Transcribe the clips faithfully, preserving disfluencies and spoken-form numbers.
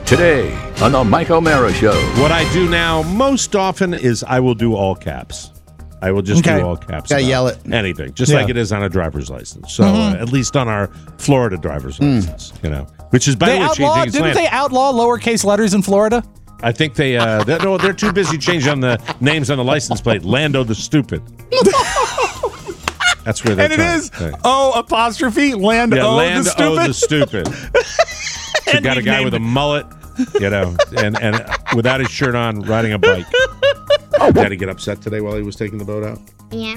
Today on the Mike O'Mara Show. What I do now most often is I will do all caps. I will just Okay. do all caps. Gotta about yell it. Anything, just Yeah. like it is on a driver's license. So Mhm. uh, at least on our Florida driver's license, you know, which is by the They way outlaw, changing its didn't land. they outlaw lowercase letters in Florida? I think they uh, they're, no, they're too busy changing the names on the license plate. Lando the Stupid. That's where they're And it trying. is Right. O apostrophe land Yeah, O Land the stupid. O the Stupid. So And got a we guy named with a it- mullet, you know, and, and without his shirt on, riding a bike. Did he get upset today while he was taking the boat out? Yeah.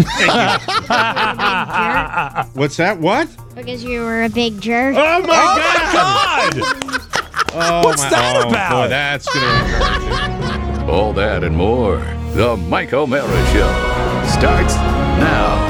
What's that? What? Because you were a big jerk. Oh my Oh God! my God! Oh, What's my- that oh, about? Boy, that's gonna encourage you. All that and more. The Mike O'Mara Show starts now.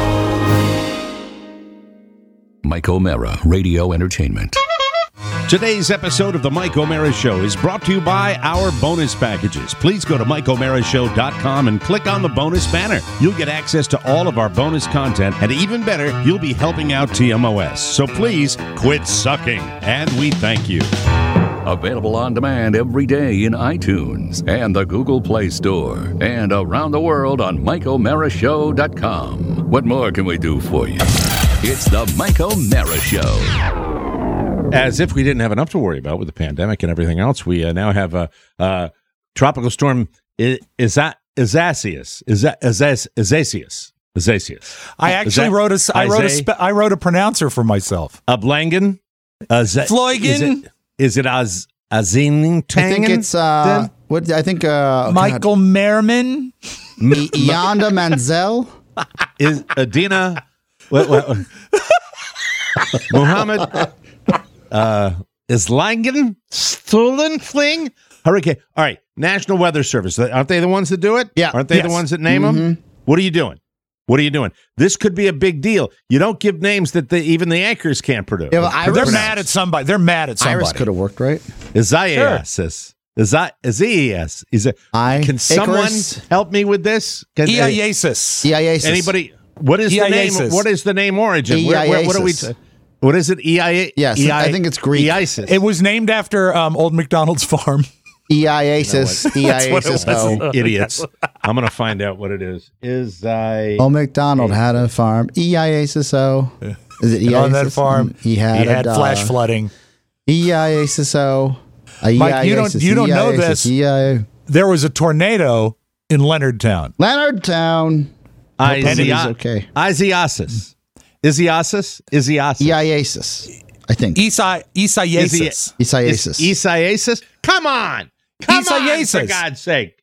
Mike O'Mara Radio Entertainment. Today's episode of the Mike O'Mara Show is brought to you by our bonus packages. Please go to Mike O'Mara Show dot com and click on the bonus banner. You'll get access to all of our bonus content, and even better, you'll be helping out T M O S. So please quit sucking, and we thank you. Available on demand every day in iTunes and the Google Play Store and around the world on Mike O'Mara Show dot com. What more can we do for you? It's the Mike O'Mara Show. As if we didn't have enough to worry about with the pandemic and everything else, we uh, now have a uh, tropical storm. Is is that Isaias? Is that Isaias? Isaias? I actually wrote a I wrote a spe- I wrote a pronouncer for myself. Ablangen? Floygen? Is it, is it Az Azing? I think it's uh, what I think uh, Michael Merriman. I- Ianda Manzel. Is Adina what, what, Muhammad uh, Islangen Stolen Fling Hurricane. All right, National Weather Service. Aren't they the ones that do it? Yeah. Aren't they Yes. the ones that name them? What are you doing? What are you doing? This could be a big deal. You don't give names that the, even the anchors can't produce. Yeah, well, Iris, They're mad at somebody. They're mad at Iris somebody. could have worked, right? Isaias. Isaias. Isaias. Is it? I Can someone Icarus. help me with this? Can, Eiasis. Eiasis. Anybody? What is the name? Eiasis. What is the name origin? Where, where, what are we? Eiasis. What is it? E I. Yes, I think it's Greek. Eiasis. It was named after um, Old McDonald's farm. Eiasis. Eiasis. Oh. Idiots. I'm gonna find out what it is. Is I. Old McDonald had a farm. Eiasis. Oh. Is it And on that Eiasis? farm, He had, he had a flash dog. flooding. Eiasis. Oh. Mike, you don't- you don't know this. Eiasis. There was a tornado in Leonardtown. Leonardtown. Isaias. Okay. Isaiasis. Isiasis. Isiasis. Eiasis. I think. Isai Isaiasis. Eiasis. Isaiasis. Come on. Come on. For Isaiasis. God's sake.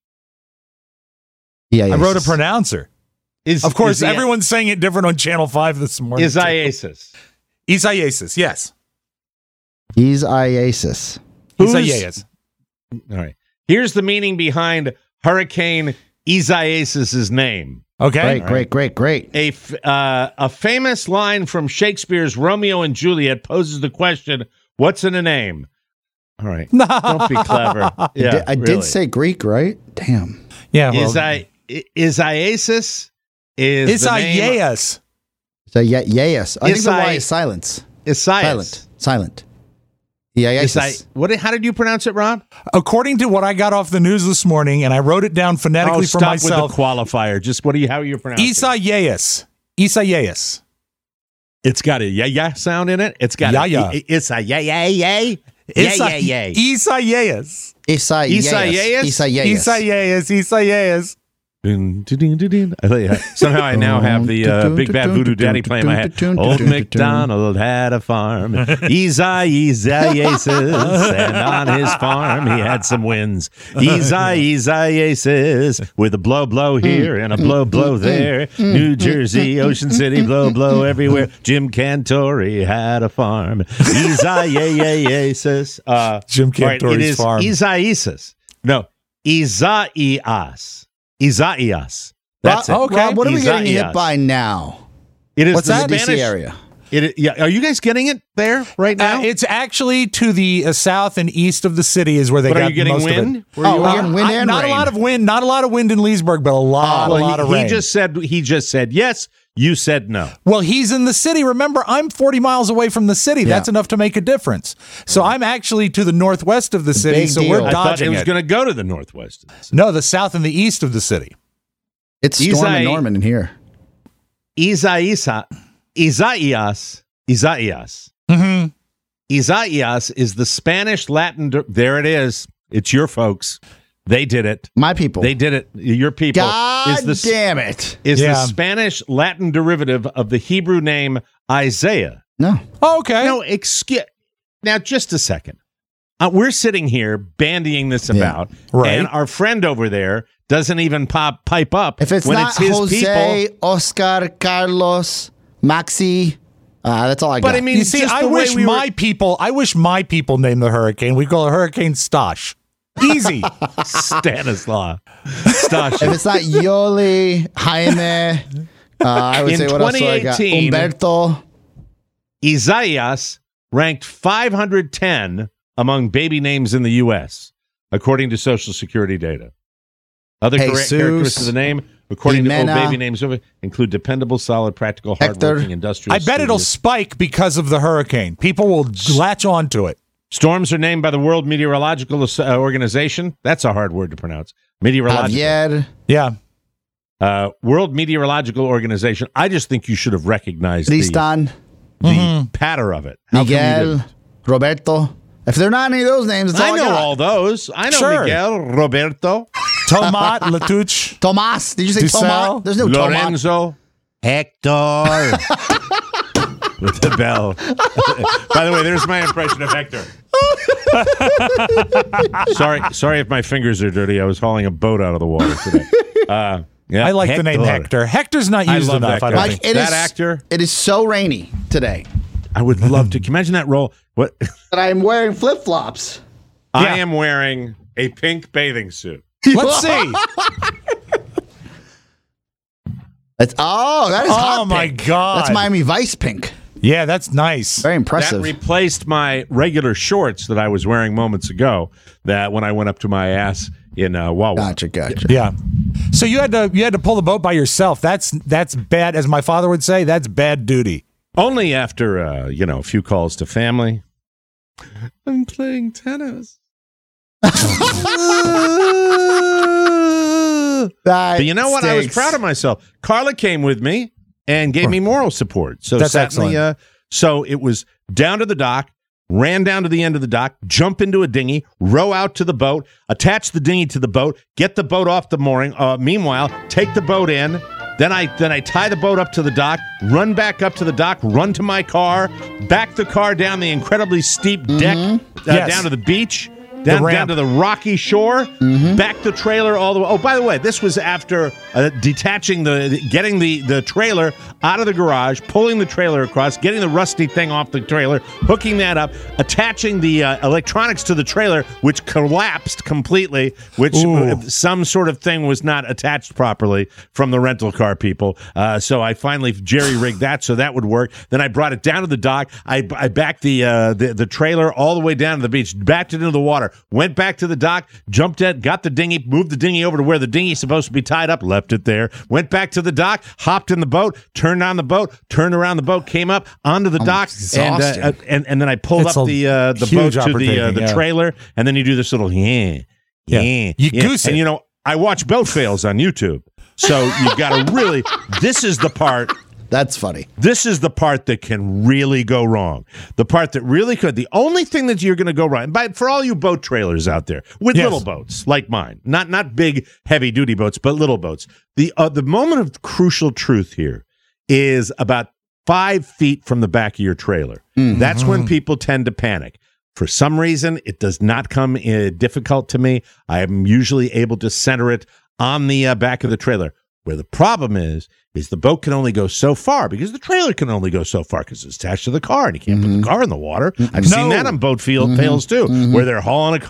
I wrote a pronouncer. Is, Of course, is the- everyone's saying it different on Channel five this morning. Isaiasis. Isaiasis, yes. He's Eiasis. Who's- Isaias. All right. Here's the meaning behind Hurricane Isaias's name. Okay. Great, great, great, great. A, f- uh, a famous line from Shakespeare's Romeo and Juliet poses the question, what's in a name? All right. Don't be clever. Yeah, I, did, I really. did say Greek, right? Damn. Yeah. Well, Is I Isaiasis is the name Isaias. So yeah, yes. I think the Isai- Y is silence. Isaias. Silent. Silent. Eiasis. Isai- what? How did you pronounce it, Rob? According to what I got off the news this morning, and I wrote it down phonetically Oh, for stop myself. with the qualifier. Just what do you? How are you pronouncing? it? Isaias. Isaias. It's got a yeah yeah sound in it. It's got Yeah, a, yeah. i- It's a yeah yeah yeah. Yeah yeah yeah. Isaias. Isaias. Isaias? Isaias. Isaias. Isaias. Dun, dun, dun, dun, dun. I tell you, Somehow I now have the uh, Big Bad Voodoo Daddy playing in my head. Old MacDonald had a farm, Isaias, and on his farm he had some wins. Isaias, with a blow blow here and a blow blow there. New Jersey, Ocean City, blow blow everywhere. Jim Cantori had a farm. Isaias. Uh, Jim all right, Cantori's it is farm. Isaias. No, Isaias. Isaias. That's Rob, it. okay. Rob, what are we getting Isaias. hit by now? It is What's the that? D C Spanish area. It, yeah, are you guys getting it there right now? Uh, it's actually to the uh, south and east of the city is where they but got are you getting most wind? of it. Where Oh, you we're are? getting wind I- and not rain. a lot of wind, not a lot of wind in Leesburg, but a lot, Well, a lot he, of rain. he just said he just said yes. You said no. Well, he's in the city. Remember, I'm forty miles away from the city. That's enough to make a difference. So I'm actually to the northwest of the city. Big So deal. we're I thought dodging it was it. going to go to the northwest. No, the south and the east of the city. It's Storm Isai- and Norman in here. Isaias, Isaias, Isaias. Mm-hmm. Isaias is the Spanish Latin. Der- there it is. It's your folks. They did it. My people. They did it. Your people. God is the, damn it. Is Yeah. the Spanish Latin derivative of the Hebrew name Isaiah. No. Oh, okay. No, excuse. Now, just a second. Uh, we're sitting here bandying this Yeah. about, Right. and our friend over there doesn't even pop pipe up If it's when not it's his Jose, people. Oscar, Carlos, Maxi, uh, that's all I got. But I mean, you see, just I the way wish we my were- people, I wish my people named the hurricane. We call it Hurricane Stosh. Easy. Stanislaw. Stosh. if it's not Yoli, Jaime, uh, I would In say what else do I got? twenty eighteen Humberto. Isaias ranked five hundred ten among baby names in the U S, according to Social Security data. Other chara- Jesus, characteristics of the name, according to Jimena, old baby names, include dependable, solid, practical, Hector. hardworking, industrial. I bet it'll studious. spike because of the hurricane. People will latch on to it. Storms are named by the World Meteorological uh, Organization. That's a hard word to pronounce. Meteorological. Javier. Yeah. Uh, World Meteorological Organization. I just think you should have recognized the, Tristan. the Mm-hmm. patter of it. How come you Miguel. didn't? Roberto. If they're not any of those names, that's I all know got. all those. I know Sure. Miguel, Roberto, Tomat, Latuch. Tomas. Did you say Dussel. Tomas? There's no Tomas. Lorenzo, Hector. With the bell. By the way, there's my impression of Hector. sorry, sorry if my fingers are dirty. I was hauling a boat out of the water today. Uh, yeah, I like the name Hector. Hector. Hector's not I used love enough. that I guy. don't Like, think. it That is- actor? It is so rainy today I would love to. Can you imagine that role? What? that I'm wearing flip flops. I am wearing a pink bathing suit. Let's see. It's oh, that is Oh, hot my pink. God. That's Miami Vice pink. Yeah, that's nice. Very impressive. That replaced my regular shorts that I was wearing moments ago. That when I went up to my ass in uh, Wawa. gotcha, gotcha. Yeah. So you had to you had to pull the boat by yourself. That's that's bad, as my father would say. That's bad duty. Only after uh, you know a few calls to family. I'm playing tennis. That But you know what? I was stinks. proud of myself. Carla came with me and gave me moral support. So That's sat in the, excellent. uh, so it was down to the dock, ran down to the end of the dock, jump into a dinghy, row out to the boat, attach the dinghy to the boat, get the boat off the mooring. Uh, meanwhile, take the boat in. Then I then I tie the boat up to the dock, run back up to the dock, run to my car, back the car down the incredibly steep deck uh, Yes. down to the beach. Down, ramp. down to the rocky shore, back the trailer all the way. Oh, by the way, this was after uh, detaching the, getting the, the trailer out of the garage, pulling the trailer across, getting the rusty thing off the trailer, hooking that up, attaching the uh, electronics to the trailer, which collapsed completely, which uh, some sort of thing was not attached properly from the rental car people. Uh, so I finally jerry rigged that so that would work. Then I brought it down to the dock. I, I backed the, uh, the the trailer all the way down to the beach, backed it into the water. Went back to the dock, jumped in, got the dinghy, moved the dinghy over to where the dinghy's supposed to be tied up, left it there. Went back to the dock, hopped in the boat, turned on the boat, turned around the boat, came up onto the dock, and, uh, exhausting. uh, and and then I pulled It's up a the uh, the huge boat to the uh, undertaking, the yeah. trailer, and then you do this little yeah, yeah, Yeah. You yeah. goose And it. you know, I watch boat fails on YouTube, so you've got to really. This is the part. That's funny. This is the part that can really go wrong. The part that really could. The only thing that you're going to go wrong. And by, for all you boat trailers out there with Yes. little boats like mine, not not big heavy duty boats, but little boats. The uh, the moment of crucial truth here is about five feet from the back of your trailer. That's when people tend to panic. For some reason, it does not come uh, difficult to me. I am usually able to center it on the uh, back of the trailer. Where the problem is, is the boat can only go so far because the trailer can only go so far because it's attached to the car and you can't put the car in the water. I've seen No. that on boat field fails too, where they're hauling a car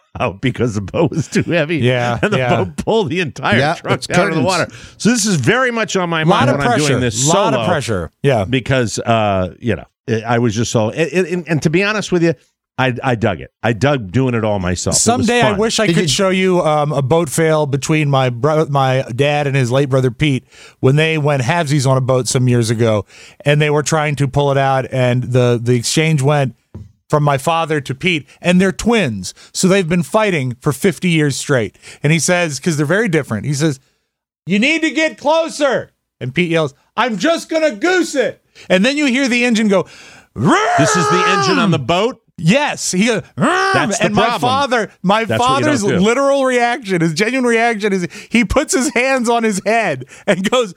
out because the boat was too heavy. Yeah, and the yeah. boat pulled the entire Yeah, truck it's down to the curtains. water. So this is very much on my Lot mind of when I'm pressure. doing this Lot solo. of pressure. Yeah. Because, uh, you know, I was just so, and, and, and to be honest with you, I, I dug it. I dug doing it all myself. It was Someday I fun. wish I Did could you- show you um, a boat fail between my bro- my dad and his late brother Pete when they went halvesies on a boat some years ago, and they were trying to pull it out, and the the exchange went from my father to Pete, and they're twins, so they've been fighting for fifty years straight. And he says, because they're very different, he says, "You need to get closer," and Pete yells, "I'm just gonna goose it," and then you hear the engine go. This is the engine on the boat. Yes, he goes, That's the and my problem. father, my That's what you father's don't do. literal reaction, his genuine reaction is he puts his hands on his head and goes,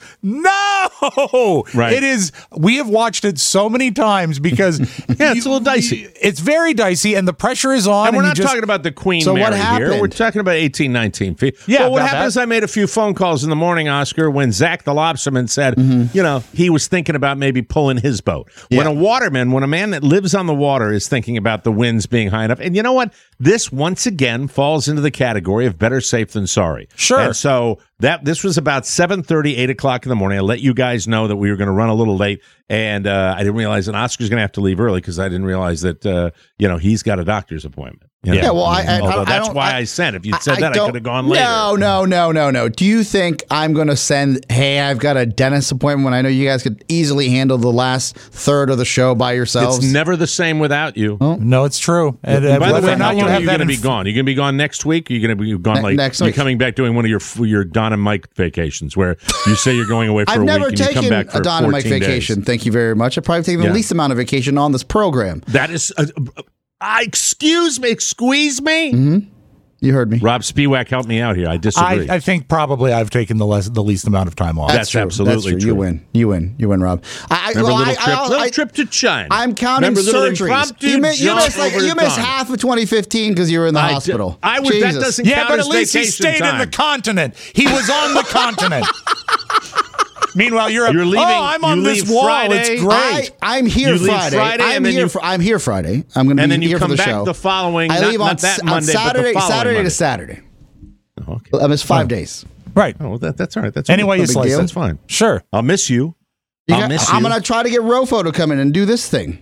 "No!" Right. It is. We have watched it so many times because Yeah, it's a little dicey. It's very dicey, and the pressure is on. And we're you not just- talking about the Queen So Mary what here. happened? We're talking about eighteen, nineteen feet. Yeah, Well, what about happened that. is I made a few phone calls in the morning, Oscar, when Zach the Lobsterman said, you know, he was thinking about maybe pulling his boat. When Yeah. a waterman, when a man that lives on the water is thinking about the winds being high enough. And you know what? This once again falls into the category of better safe than sorry. Sure. And so that this was about seven thirty, eight o'clock in the morning. I let you guys know that we were going to run a little late. And uh, I didn't realize that Oscar's going to have to leave early because I didn't realize that, uh, you know, he's got a doctor's appointment. You know? Yeah, well, I- I- Although I that's don't- why I- I, said if you'd said I that, I don't- could have gone later. No, no, no, no, no. Do you think I'm going to send, hey, I've got a dentist appointment when I know you guys could easily handle the last third of the show by yourselves? It's never the same without you. No, it's true. And, uh, By the whether way, or how not you long are have you that going to in be gone? Are you going to be gone next week? Or are you going to be gone Ne- like next you're week. coming back doing one of your your Don and Mike vacations where you say you're going away for I've a never week and you come taken back for a Don and Mike fourteen days. vacation. Thank you very much. I've probably taken the Yeah. least amount of vacation on this program. That is, uh, uh, excuse me, squeeze me. Mm-hmm. You heard me. Rob Spiewak, help me out here. I disagree. I, I think probably I've taken the less the least amount of time off. That's true. absolutely That's true. You win. You win. You win, Rob. I, I, Remember well, a little I- trip, I- little I- trip to China. I'm counting Remember little surgeries. impromptu You, miss, you jump missed like over you missed Ghana. half of twenty fifteen because you were in the I did- hospital. I was. That Jesus. doesn't Yeah, count but as at least he vacation stayed time. in the continent. He was on the continent. Meanwhile, you're, You're leaving- Oh, I'm on you this leave wall. Friday. It's I, great. I'm here You leave Friday. Friday I'm and then here. you- For, I'm here Friday. I'm going to be And then you here come for the back show. the following- I not- leave not on, that s- Monday, on but the Saturday. following Saturday Monday. to Saturday. Okay. I miss five days. Right. Oh, well, that, that's all right. That's Anyway, no you big slice deal. it. That's fine. Sure. I'll miss you. You I'll got- miss I'm you. going to try to get Rofo to come in and do this thing.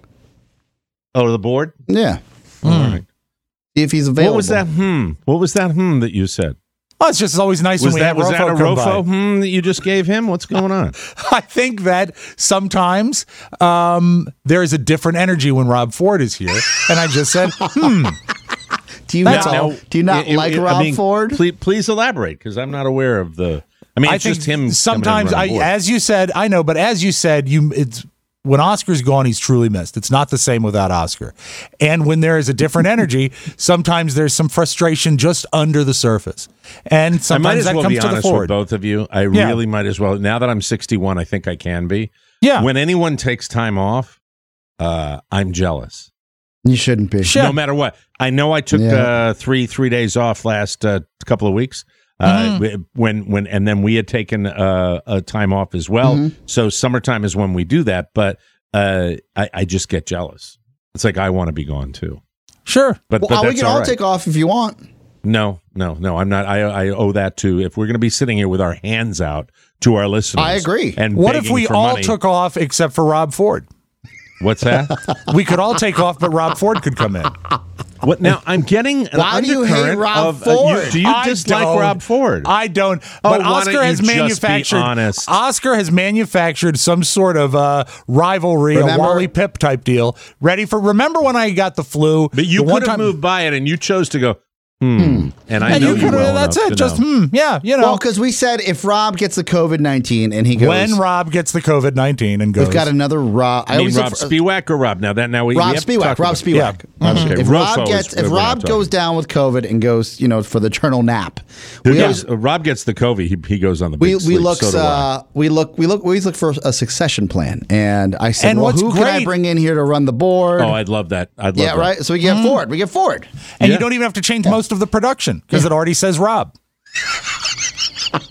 Oh, to the board. Yeah. All right. See if he's available. What was that? Hmm. What was that? Hmm. That you said. Well, it's just always nice Was when we that have was Rofo that a come by. Rofo? Hmm. That you just gave him? What's going on? I think that sometimes um, there is a different energy when Rob Ford is here, and I just said, "Hmm." Do you That's not, all. do you not It- it- like it- I Rob mean, Ford? Please, please elaborate because I'm not aware of the. I mean, I it's think just him. sometimes, coming I, in and running board. as you said, I know, but as you said, you it's when Oscar's gone, he's truly missed. It's not the same without Oscar. And when there is a different energy, sometimes there's some frustration just under the surface, and I might sometimes as that well comes be to the honest with forward. both of you. I Yeah. really might as well. Now that I'm sixty-one, I think I can be. Yeah. When anyone takes time off, uh, I'm jealous. You shouldn't be. Sure. No matter what. I know I took Yeah. uh, three three days off last uh, couple of weeks. Uh, Mm-hmm. when when and then we had taken uh, a time off as well. Mm-hmm. So summertime is when we do that. But uh, I, I just get jealous. It's like I want to be gone too. Sure. But Well, but we that's can all all right. take off if you want. No, no, no. I'm not. I I owe that to if we're going to be sitting here with our hands out to our listeners. I agree. And What if begging we for all money. took off except for Rob Ford? What's that? We could all take off, but Rob Ford could come in. What now? I'm getting an Why do you hate undercurrent Rob of, uh, you- Ford? do you I dislike don't. Rob Ford? I don't. Oh, But why don't Oscar you has just be manufactured. honest? Oscar has manufactured some sort of uh, rivalry, Remember- a Wally Pip type deal. Ready for? Remember when I got the flu? But you the one could have time- moved by it, and you chose to go. Hmm. And I And know you you could. well That's enough it. to Just know. hmm. Yeah. You know. Well, because we said if Rob gets the COVID nineteen and he goes, when Rob gets the COVID nineteen and goes, we've got another Rob. I mean, always look Rob for- Spiewak or Rob? Now that now we Rob we have to Spiewak. talk Rob about- Spiewak. Yeah. Rob Okay. Spiewak. If Rofo Rob is- gets if we're not Rob talking. goes down with COVID and goes, you know, for the eternal nap, Who we gets- always, uh, Rob gets the COVID. He, he goes on the we big we sleep. look So do I. uh, we look we look we always look for a succession plan. And I said, And well, what's who can I great- bring in here to run the board? Oh, I'd love that. I'd love yeah, that. right. So we get Ford. We get Ford. and Yeah. you don't even have to change most of the production because it already says Rob.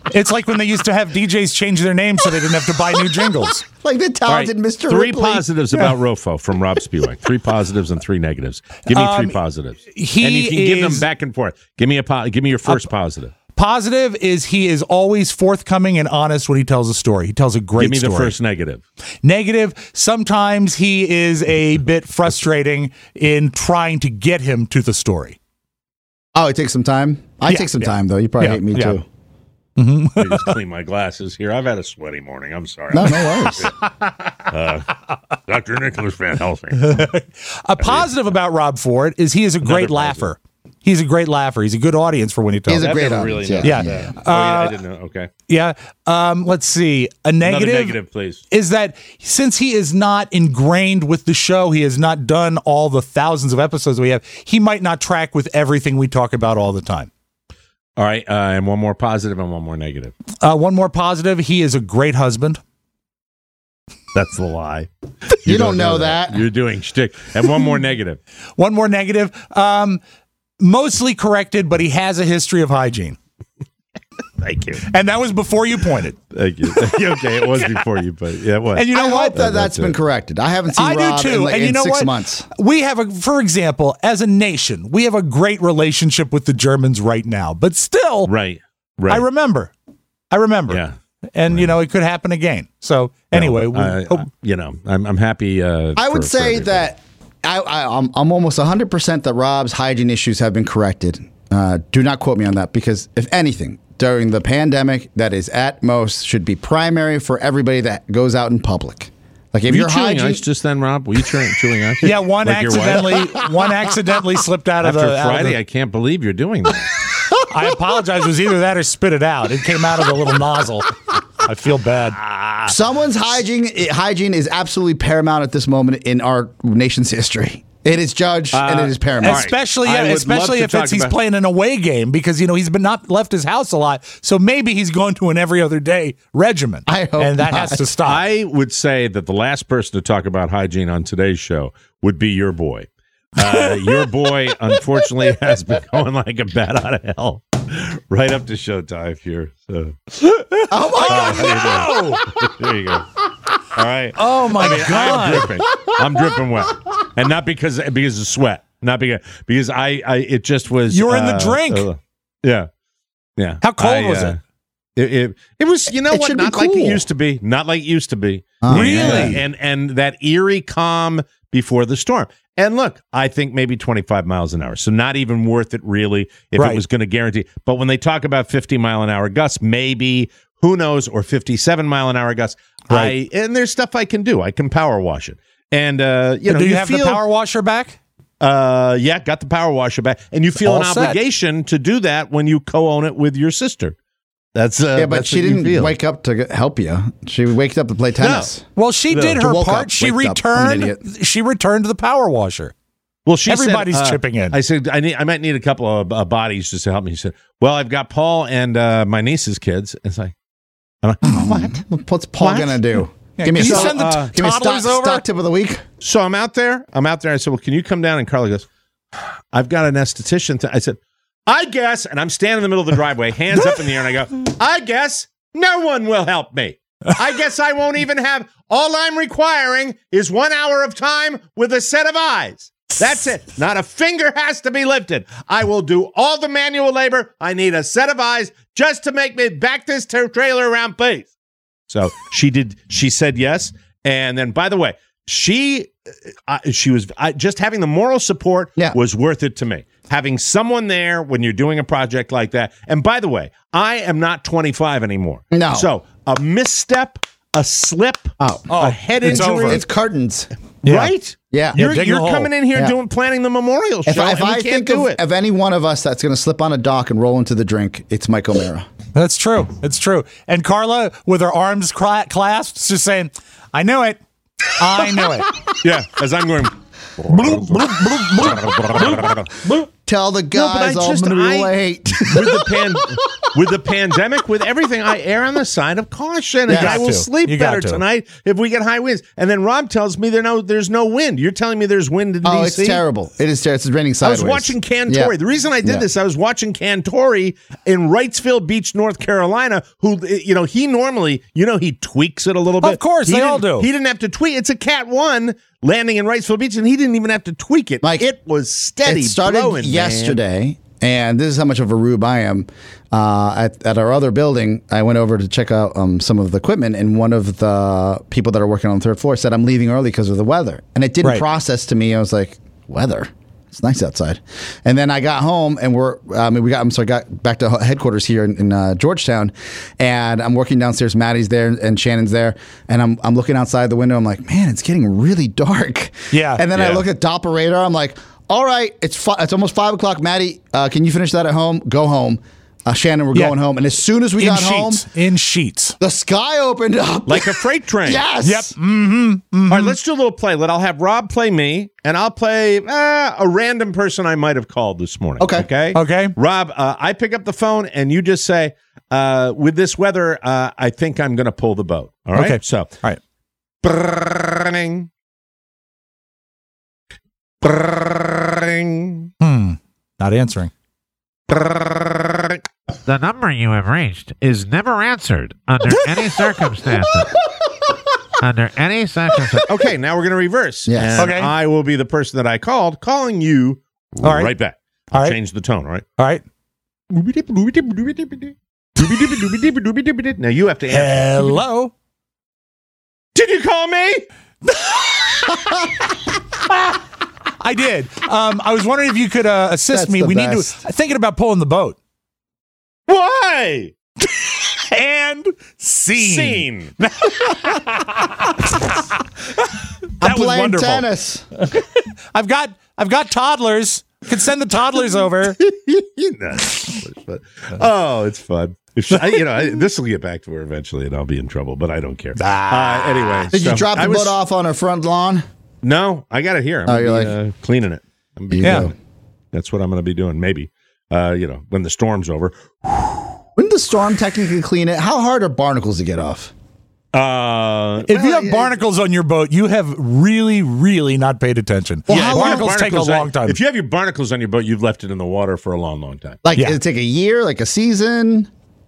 It's like when they used to have D Js change their names so they didn't have to buy new jingles. Like the talented All right, Mister Three Ripley. positives about Rofo from Rob Spewak. Three positives and three negatives. Give me Um, three positives. he and you can give them is- back and forth. Give me a po- give me your first positive. Positive is he is always forthcoming and honest when he tells a story. He tells a great Give me story. the first negative. Negative, sometimes he is a bit frustrating in trying to get him to the story. Oh, it takes some time. I Yeah, take some yeah. time though. You probably Yeah, hate me yeah. too. Let me just clean my glasses here. I've had a sweaty morning. I'm sorry. No, no worries. Doctor Nicholas Van Helsing. A positive about Rob Ford is he is a great positive. laugher. He's a great laugher. He's a good audience for when he tells. He's a I've great never audience, really yeah. noticed Yeah. that. Oh, yeah, I Uh, didn't know. Okay. Yeah. Um, let's see. A negative, Another negative, please. is that since he is not ingrained with the show, he has not done all the thousands of episodes we have, he might not track with everything we talk about all the time. All right, uh, and one more positive and one more negative. Uh, one more positive, he is a great husband. That's the lie. You don't know that. You're doing shtick. And one more negative. One more negative, um, mostly corrected, but he has a history of hygiene. Thank you. And that was before you pointed. Thank you. Okay, it was before you, but yeah, it was. And you know I what? hope that That's that's been it. corrected. I haven't seen I Rob do too. in, like, and you in know six what? months. We have a, for example, as a nation, we have a great relationship with the Germans right now. But still, right, right. I remember. I remember. Yeah. And, you know, it could happen again. So, anyway, No, we I- hope- I- you know, I'm I'm happy. Uh, I would for- for say everybody. that I, I, I'm, I'm almost one hundred percent that Rob's hygiene issues have been corrected. Uh, do not quote me on that because, if anything, during the pandemic, that is at most should be primary for everybody that goes out in public. Like if Were you your chewing hygiene, ice just then, Rob? Were you chewing, chewing ice? yeah, one Like your wife? accidentally one accidentally slipped out of After the out of Friday, the- I can't believe you're doing that. I apologize. It was either that or spit it out. It came out of the little nozzle. I feel bad. someone's hygiene hygiene is absolutely paramount at this moment in our nation's history. It is judged and it is paramount. right. Especially, I yeah, would especially love if to it's talk he's about- playing an away game because you know he's been not left his house a lot, so maybe he's going to an every other day regimen. I hope and that not. has to stop. I would say that the last person to talk about hygiene on today's show would be your boy. Uh, your boy, unfortunately, has been going like a bat out of hell right up to showtime here. So, Oh my God! no! there you go. All right. Oh my I'm god! dripping. I'm dripping wet, and not because because of sweat, not because because I, I it just was. You were in the uh, drink. uh, yeah, yeah. How cold I, was uh, it? It, it? It was. You know It what? should be Not like it cool. used to be. Not like it used to be. Oh, Really? And, and and that eerie calm before the storm. And look, I think maybe twenty-five miles an hour. So not even worth it really if Right. it was going to guarantee. But when they talk about fifty mile an hour gusts, maybe, who knows, or fifty-seven mile an hour gusts. Right. I and there's stuff I can do. I can power wash it. And uh, you know, Do you, you have feel, the power washer back? Uh, yeah, got the power washer back, and you feel All an set. obligation to do that when you co-own it with your sister. That's uh, Yeah, but that's she what you didn't feel. wake up to g- help you. She waked up to play tennis. Well, she No. did She her woke part. up, She waked up. I'm an returned. She returned the power washer. Well, she Everybody's said, uh, chipping in. I said I need. I might need a couple of uh, bodies just to help me. She said, "Well, I've got Paul and uh, my niece's kids." It's like, I'm like, what? What's Paul What? gonna do? Yeah, give me a can you stock, send the uh, t- give me a stock, toddlers over? stock tip of the week. So I'm out there. I'm out there. I said, "Well, can you come down?" And Carly goes, "I've got an esthetician." To-. I said, "I guess." And I'm standing in the middle of the driveway, hands up in the air, and I go, "I guess no one will help me. I guess I won't even have. All I'm requiring is one hour of time with a set of eyes. That's it. Not a finger has to be lifted. I will do all the manual labor. I need a set of eyes just to make me back this tra- trailer around, please." So she did. She said yes. And then, by the way, she uh, she was I, just having the moral support Yeah. was worth it to me. Having someone there when you're doing a project like that. And by the way, I am not twenty-five anymore. No. So a misstep, a slip, Oh. a head it's injury, over. It's curtains. Yeah. right? Yeah. You're, dig the you're hole. coming in here Yeah. doing planning the memorial show, If, I- if and we I can't think do of, it. of any one of us that's going to slip on a dock and roll into the drink, it's Mike O'Mara. That's true. It's true. And Carla, with her arms cla- clasped, is just saying, "I knew it. I knew it." Yeah, as I'm going. Tell the I guys I'm just- going to be I- late. with the pan with the pandemic, with everything, I err on the side of caution, and got I will to. sleep You got better to. tonight if we get high winds. And then Rob tells me there no, there's no wind. You're telling me there's wind in Oh, D it's C? terrible. It is terrible. It's raining I sideways. was watching Cantori. Yeah. The reason I did Yeah. this, I was watching Cantori in Wrightsville Beach, North Carolina, who, you know, he normally, you know, he tweaks it a little bit. Of course, He they all didn't- do. He didn't have to tweak. It's a Cat one landing in Wrightsville Beach, and he didn't even have to tweak it. Mike, it was steady It started blowing, man. yesterday, and this is how much of a rube I am. Uh, at, at our other building, I went over to check out um, some of the equipment, and one of the people that are working on the third floor said, I'm leaving early because of the weather. And it didn't Right. process to me. I was like, weather? It's nice outside. And then I got home, and we're, I mean, we got, so I got back to headquarters here in, in uh, Georgetown, and I'm working downstairs. Maddie's there, and Shannon's there, and I'm, I'm looking outside the window. I'm like, man, it's getting really dark. Yeah. And then I Yeah. look at Doppler radar. I'm like, all right, it's fi- it's almost five o'clock. Maddie, uh, can you finish that at home? Go home. Uh, Shannon, we're Yeah. going home. And as soon as we In got sheets. home, In sheets. the sky opened up. Like a freight train. Yes. Yep. Mm-hmm. All right, let's do a little play. Let I'll have Rob play me, and I'll play uh, a random person I might have called this morning. Okay. Okay. Okay. Rob, uh, I pick up the phone, and you just say, uh, "With this weather, uh, I think I'm going to pull the boat." All right. Okay. So, All right. brrrring, brrrring, Hmm. Not answering. brrrring. The number you have reached is never answered under any circumstances. Under any circumstances. Okay, now we're going to reverse. Yes. And Okay. I will be the person that I called, calling you All right. right back. All right. Change the tone. All right. All right. Now you have to answer. Hello. Did you call me? I did. Um, I was wondering if you could uh, assist That's me. the We best. need to thinking about pulling the boat. Why? And scene. Scene. That I'm was playing wonderful. tennis. I've got I've got toddlers. Could send the toddlers over. Oh, it's fun. If she, I, you know, I, this will get back to her eventually, and I'll be in trouble. But I don't care. Uh, anyway, Did so you drop the I was- boat off on our front lawn? No, I got it here. I'm Oh, gonna you're be, like- uh, cleaning it. I'm gonna be, Yeah. uh, that's what I'm going to be doing. Maybe, uh, you know, when the storm's over. Wouldn't the storm technically clean it? How hard are barnacles to get off? Uh, If you Well, have yeah. barnacles on your boat, you have really, really not paid attention. Well, yeah, how if you have barnacles take a barnacles long on- time. If you have your barnacles on your boat, you've left it in the water for a long, long time. Like, Yeah. it'd take a year, like a season?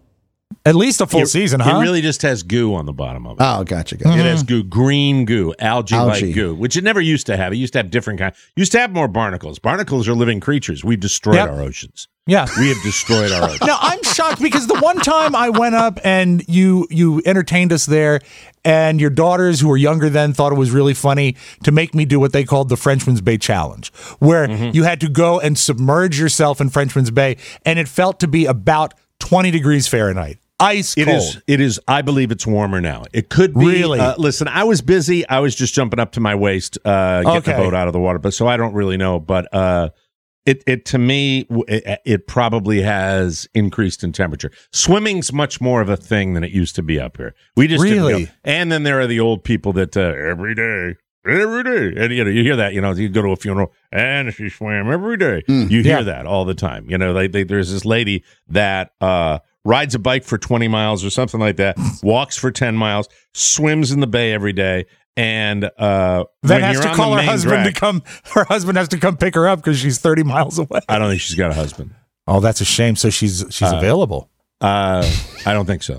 At least a full It- season, huh? It really just has goo on the bottom of it. Oh, gotcha. gotcha. It has goo, green goo, algae-like Algae. goo, which it never used to have. It used to have different kind. Used to have more barnacles. Barnacles are living creatures. We've destroyed Yep. our oceans. yeah. We have destroyed our oceans. Now I'm shocked because the one time I went up and you you entertained us there, and your daughters who were younger then thought it was really funny to make me do what they called the Frenchman's Bay Challenge, where Mm-hmm. you had to go and submerge yourself in Frenchman's Bay, and it felt to be about twenty degrees Fahrenheit, ice It cold. is. It is. I believe it's warmer now. It could be. Really? Uh, listen, I was busy. I was just jumping up to my waist, uh, getting Okay. the boat out of the water. But so I don't really know. But uh, it, it to me, w- it, it probably has increased in temperature. Swimming's much more of a thing than it used to be up here. We just didn't Really? go. And then there are the old people that uh, every day. Every day, and you know, you hear that. You know, you go to a funeral, and she swam every day. You hear Yeah. that all the time. You know, like they, there's this lady that uh, rides a bike for twenty miles or something like that, walks for ten miles, swims in the bay every day, and uh, Then when has you're to on call the her main husband drag- to come. Her husband has to come pick her up because she's thirty miles away. I don't think she's got a husband. Oh, that's a shame. So she's she's available. Uh, I don't think so.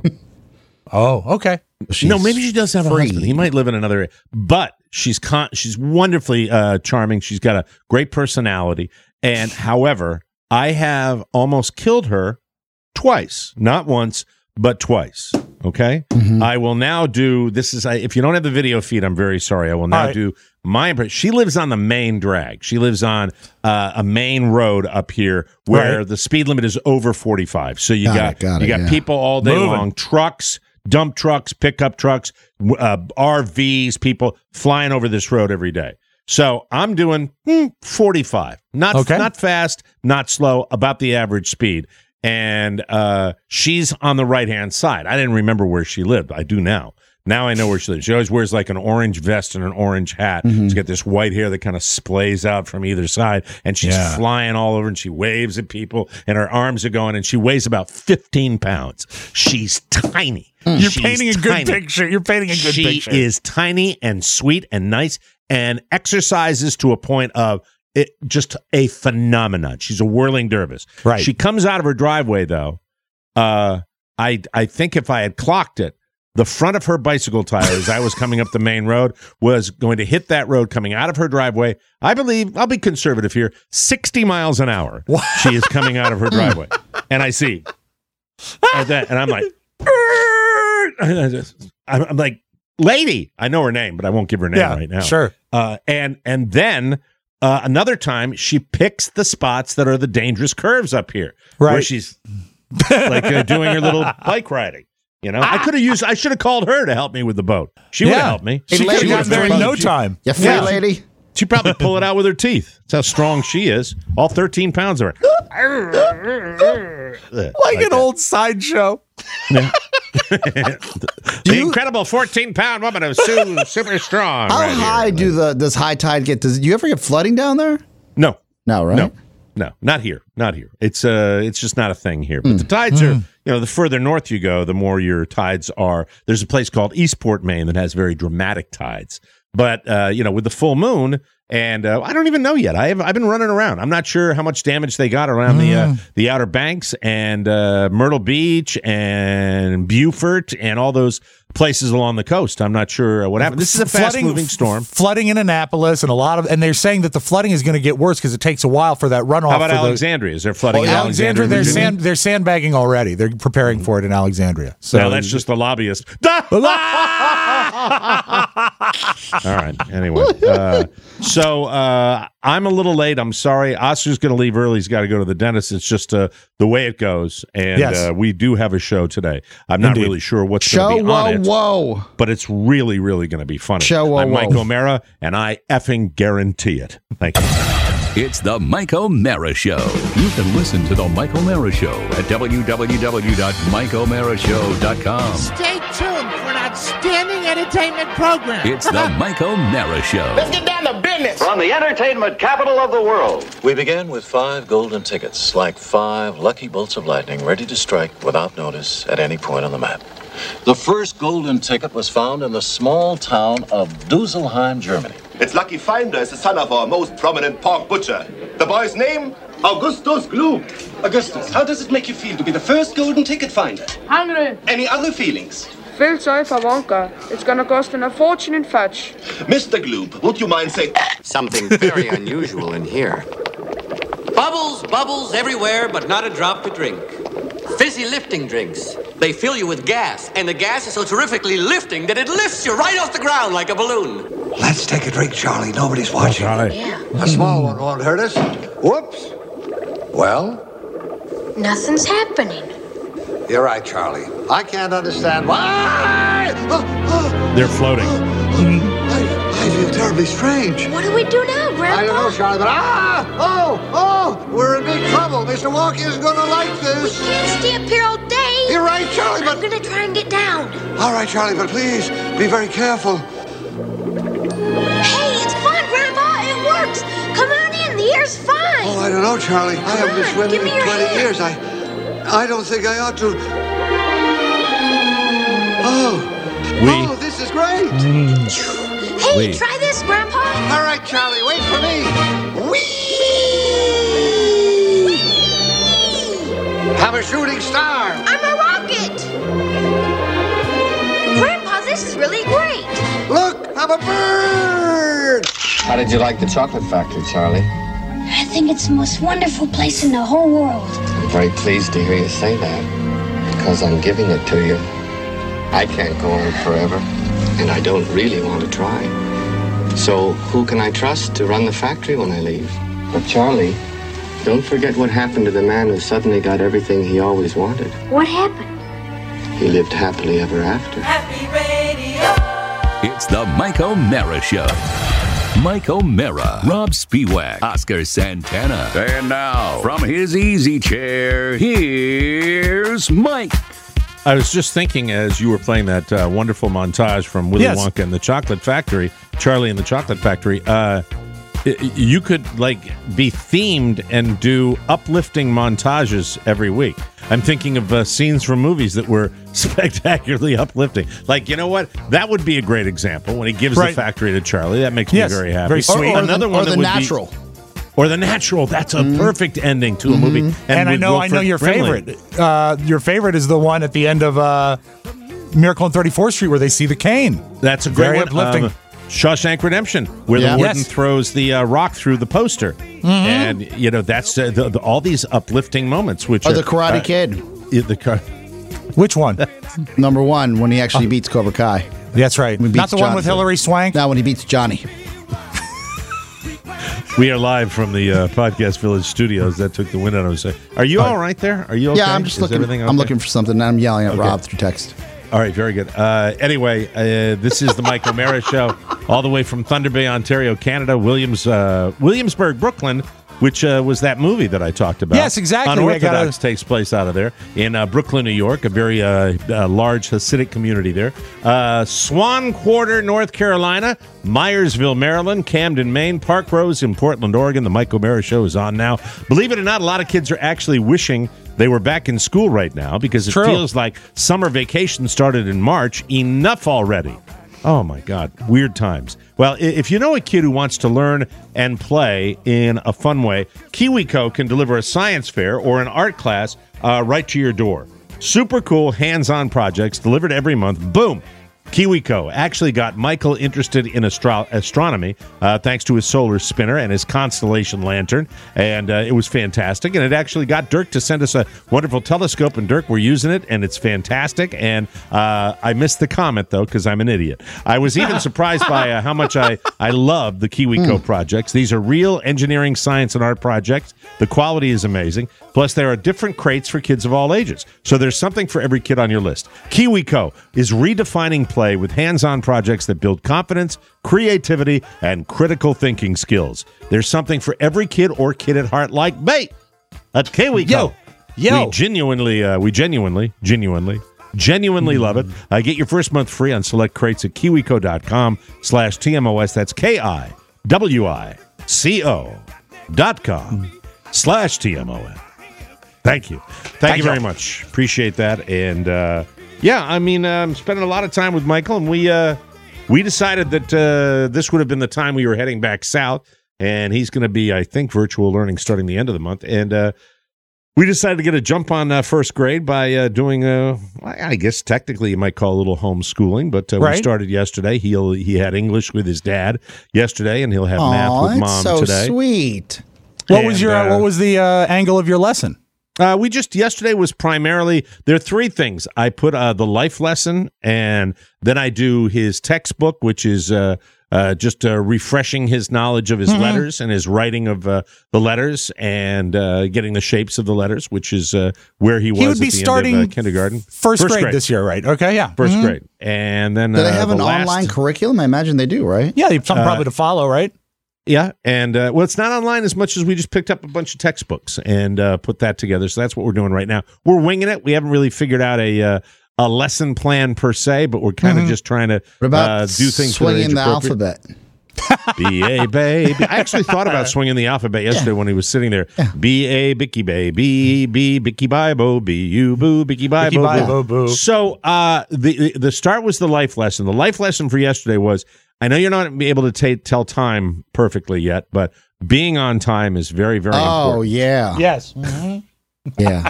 Oh, okay. She's no, maybe she does have a free. husband. He might live in another area, but she's con- she's wonderfully uh, charming. She's got a great personality, and however, I have almost killed her twice, not once, but twice. Okay, I will now do this. Is I, if you don't have the video feed, I'm very sorry. I will now All right. do my impression. She lives on the main drag. She lives on uh, a main road up here where Right. the speed limit is over forty-five. So you Got got, it, got you it, got yeah. people all day Moving. long, trucks, dump trucks, pickup trucks, w- uh, R Vs, people flying over this road every day. So I'm doing hmm, forty-five, not Okay. not fast, not slow, about the average speed. And uh, she's on the right hand side. I didn't remember where she lived. I do now. Now I know where she lives. She always wears like an orange vest and an orange hat. Mm-hmm. She's got this white hair that kind of splays out from either side, and she's Yeah. flying all over, and she waves at people, and her arms are going, and she weighs about fifteen pounds. She's tiny. You're She's painting a good tiny. picture. You're painting a good she picture. is tiny and sweet and nice and exercises to a point of it, just a phenomenon. She's a whirling dervish. Right. She comes out of her driveway, though. Uh, I I think if I had clocked it, the front of her bicycle tire as I was coming up the main road was going to hit that road coming out of her driveway. I believe, I'll be conservative here, sixty miles an hour. What? She is coming out of her driveway. And I see. And, that, and I'm like, I'm, I'm like, lady. I know her name, but I won't give her name yeah, right now. Sure. Uh, and and then uh, another time she picks the spots that are the dangerous curves up here, where Right. she's like uh, doing her little bike riding. You know, I could have used. I should have called her to help me with the boat. She would have Yeah. helped me. She Hey, could lady, have gotten there in you- no time. You free, Yeah. lady? She'd probably pull it out with her teeth. That's how strong she is. All thirteen pounds of her. Like an old sideshow. The incredible fourteen-pound woman who's su- super strong. How right here. high do the does high tide get? Does you ever get flooding down there? No. No, right? No, no, not here, not here. It's uh, it's just not a thing here. But the tides are, you know, the further north you go, the more your tides are. There's a place called Eastport, Maine, that has very dramatic tides. But uh, you know, with the full moon, and uh, I don't even know yet. I have I've been running around. I'm not sure how much damage they got around the uh, the Outer Banks and uh, Myrtle Beach and Beaufort and all those places along the coast. I'm not sure what happened. This is a fast moving storm. Flooding in Annapolis and a lot of, and they're saying that the flooding is going to get worse because it takes a while for that runoff. How about for the- Alexandria? Is there flooding Well, in Alexandria, Alexandria? they're Virginia? sand, they're sandbagging already. They're preparing for it in Alexandria. So No, that's just the lobbyists. All right. Anyway, uh, so uh, I'm a little late. I'm sorry. Oscar's going to leave early. He's got to go to the dentist. It's just uh, the way it goes. And Yes. uh, we do have a show today. I'm not Indeed. really sure what's Show going to be on whoa it, whoa. but it's really, really going to be funny. Show whoa I'm Mike whoa. O'Mara, and I effing guarantee it. Thank you. It's the Mike O'Mara Show. You can listen to the Mike O'Mara Show at w w w dot mike o'mara show dot com. Stay tuned for an outstanding entertainment program. It's the Mike O'Mara Show. get down to business. From the entertainment capital of the world. We began with five golden tickets, like five lucky bolts of lightning ready to strike without notice at any point on the map. The first golden ticket was found in the small town of Dusselheim, Germany. Its lucky finder is the son of our most prominent pork butcher. The boy's name? Augustus Gloop. Augustus, how does it make you feel to be the first golden ticket finder? Hungry. Any other feelings? Feel sorry for Wonka. It's gonna cost him a fortune in fudge. Mister Gloop, would you mind saying something very unusual in here? Bubbles, bubbles everywhere, but not a drop to drink. Fizzy lifting drinks. They fill you with gas, and the gas is so terrifically lifting that it lifts you right off the ground like a balloon. Let's take a drink, Charlie. Nobody's watching. Yeah. A small one won't hurt us. Whoops. Well, Nothing's happening. you're right, Charlie. I can't understand why. Oh, oh, They're floating. I, I feel terribly strange. What do we do now, Grandpa? I don't know, Charlie, but ah! Oh, oh! We're in big trouble. Mister Walkie isn't going to like this. We can't stay up here all day. You're right, Charlie, but... I'm gonna try and get down. All right, Charlie, but please, be very careful. Hey, it's fun, Grandpa. It works. Come on in. The air's fine. Oh, I don't know, Charlie. I haven't been on, swimming give me in your twenty hand. years. I... I don't think I ought to... Oh. We... Oh, this is great. Hey, Wait. try this, Grandpa. All right, Charlie, wait for me. Whee! Have a shooting star. I'm a rocket. Grandpa, this is really great. Look, I'm a bird. How did you like the chocolate factory, Charlie? I think it's the most wonderful place in the whole world. I'm very pleased to hear you say that, because I'm giving it to you. I can't go on forever, and I don't really want to try. So who can I trust to run the factory when I leave? But Charlie, don't forget what happened to the man who suddenly got everything he always wanted. What happened? He lived happily ever after. It's the Mike O'Mara Show. Mike O'Mara, Rob Spiewak, Oscar Santana. And now, from his easy chair, here's Mike. I was just thinking as you were playing that uh, wonderful montage from Willy Yes. Wonka and the Chocolate Factory, Charlie and the Chocolate Factory. Uh, i- you could like be themed and do uplifting montages every week. I'm thinking of uh, scenes from movies that were spectacularly uplifting. Like, you know what? That would be a great example when he gives Right. the factory to Charlie. That makes Yes, me very happy. very sweet. Or, or Another the, one or that the would natural. be. Or The Natural. That's a perfect ending to a movie. And, And, I with know, I know Wilford your Brimley. favorite. Uh, your favorite is the one at the end of uh, Miracle on thirty-fourth Street where they see the cane. That's a great Very one. uplifting. Um, Shawshank Redemption, where Yeah. the warden Yes. throws the uh, rock through the poster, and you know that's uh, the, the, all these uplifting moments. Which Or are, the Karate uh, Kid. yeah, the car- Which one? Number one, when he actually beats Cobra Kai. That's right. When he Not beats the one Johnny. with Hilary Swank. Now when he beats Johnny. We are live from the uh, Podcast Village studios. That took the wind out of us. Are you all right there? Are you okay? Yeah, I'm just Is looking. everything okay? I'm looking for something. And I'm yelling at Okay. Rob through text. All right, very good. Uh, anyway, uh, this is the Mike O'Mara Show, all the way from Thunder Bay, Ontario, Canada, Williams, uh, Williamsburg, Brooklyn, which uh, was that movie that I talked about. Yes, exactly. We Unorthodox gotta- takes place out of there in uh, Brooklyn, New York, a very uh, uh, large Hasidic community there. Uh, Swan Quarter, North Carolina, Myersville, Maryland, Camden, Maine, Park Rose in Portland, Oregon. The Mike O'Mara Show is on now. Believe it or not, a lot of kids are actually wishing they were back in school right now because it True. feels like summer vacation started in March. Enough already. Oh, my God. Weird times. Well, i- if you know a kid who wants to learn and play in a fun way, KiwiCo can deliver a science fair or an art class uh, right to your door. Super cool hands-on projects delivered every month. Boom. KiwiCo actually got Michael interested in astro- astronomy uh, thanks to his solar spinner and his constellation lantern, and uh, it was fantastic. And it actually got Dirk to send us a wonderful telescope, and Dirk, we're using it, and it's fantastic. And uh, I missed the comment, though, because I'm an idiot. I was even surprised by uh, how much I, I love the KiwiCo projects. These are real engineering, science, and art projects. The quality is amazing. Plus, there are different crates for kids of all ages. So there's something for every kid on your list. KiwiCo is redefining play with hands-on projects that build confidence, creativity, and critical thinking skills. There's something for every kid or kid at heart like me at KiwiCo. Yo, yo. We genuinely, uh, we genuinely, genuinely, genuinely love it. Uh, get your first month free on select crates at kiwico.com slash TMOS. That's K-I-W-I-C-O dot com slash TMOS. Thank you. Thank, Thank you you. very much. Appreciate that. And, uh, yeah, I mean, I'm spending a lot of time with Michael, and we uh, we decided that uh, this would have been the time we were heading back south, and he's going to be, I think, virtual learning starting the end of the month. And uh, we decided to get a jump on uh, first grade by uh, doing, uh, I guess technically you might call it a little homeschooling, but uh, we Right. started yesterday. He'll He had English with his dad yesterday, and he'll have math Aw, with that's mom so today. sweet. What was And, your uh, What was the uh, angle of your lesson? Uh, we just yesterday was primarily there are three things. I put uh, the life lesson, and then I do his textbook, which is uh, uh, just uh, refreshing his knowledge of his Mhm. letters and his writing of uh, the letters and uh, getting the shapes of the letters, which is uh, where he was. He would be at the starting end of, uh, kindergarten, First, grade, this year, right? Okay, yeah. 1st Mhm. grade, and then Do they uh, have the an last- online curriculum? I imagine they do, right? Yeah, something Uh, probably to follow, right? Yeah, and uh, well, it's not online as much as we just picked up a bunch of textbooks and uh, put that together. So that's what we're doing right now. We're winging it. We haven't really figured out a uh, a lesson plan per se, but we're kind of Mhm. just trying to What about uh, do things swinging the that are age appropriate. alphabet? B A baby. I actually thought about swinging the alphabet yesterday when he was sitting there. B A Bicky baby, B Bicky Bibo, B U boo, Bicky Bicky Bibo. Bibo, boo. So uh, the the start was the life lesson. The life lesson for yesterday was, I know you're not able to ta- tell time perfectly yet, but being on time is very, very Oh, important. yeah. Yes. Yeah.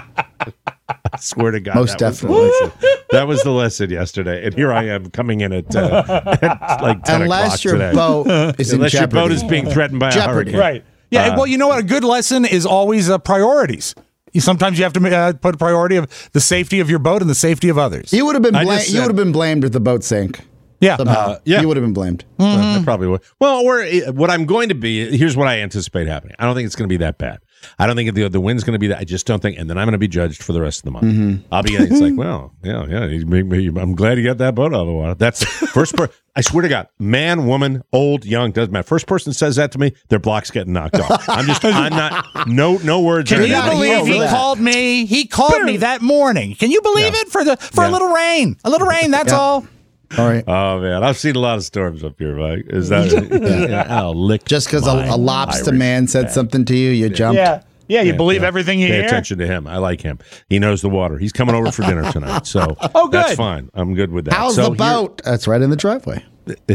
I swear to God. Most that was the definitely. lesson. That was the lesson yesterday. And here I am coming in at, uh, at like ten o'clock Unless your today. boat is in Unless your boat jeopardy. is being threatened by Jeopardy. a hurricane. Right. Yeah. Uh, well, you know what? A good lesson is always uh, priorities. You, sometimes you have to uh, put a priority of the safety of your boat and the safety of others. You would have been I bla- just you said- would have been blamed if the boat sank. Yeah. Somehow. Uh, yeah. You would have been blamed. Uh, I probably would. Well, or uh, what I'm going to be, here's what I anticipate happening. I don't think it's going to be that bad. I don't think the the win's going to be that. I just don't think. And then I'm going to be judged for the rest of the month. Mm-hmm. I'll be. It's like, well, yeah, yeah. You make me, I'm glad you got that boat out of the water. That's the first. Per- I swear to God, man, woman, old, young, doesn't matter. First person says that to me, their block's getting knocked off. I'm just. I'm not. No, no words. Can are you anything. believe he that. called me? He called me that morning. Can you believe Yeah. it for the for Yeah. a little rain? A little rain. That's Yeah. all. All right. Oh man, I've seen a lot of storms up here, Mike. Is that? yeah. Oh, lick Just because my a, a lobster Irish man said dad. something to you, you jumped. Yeah. Yeah, you Yeah, believe yeah. everything you Pay hear? attention to him. I like him. He knows the water. He's coming over for dinner tonight, so Oh, good. that's fine. I'm good with that. How's so the boat? That's right in the driveway.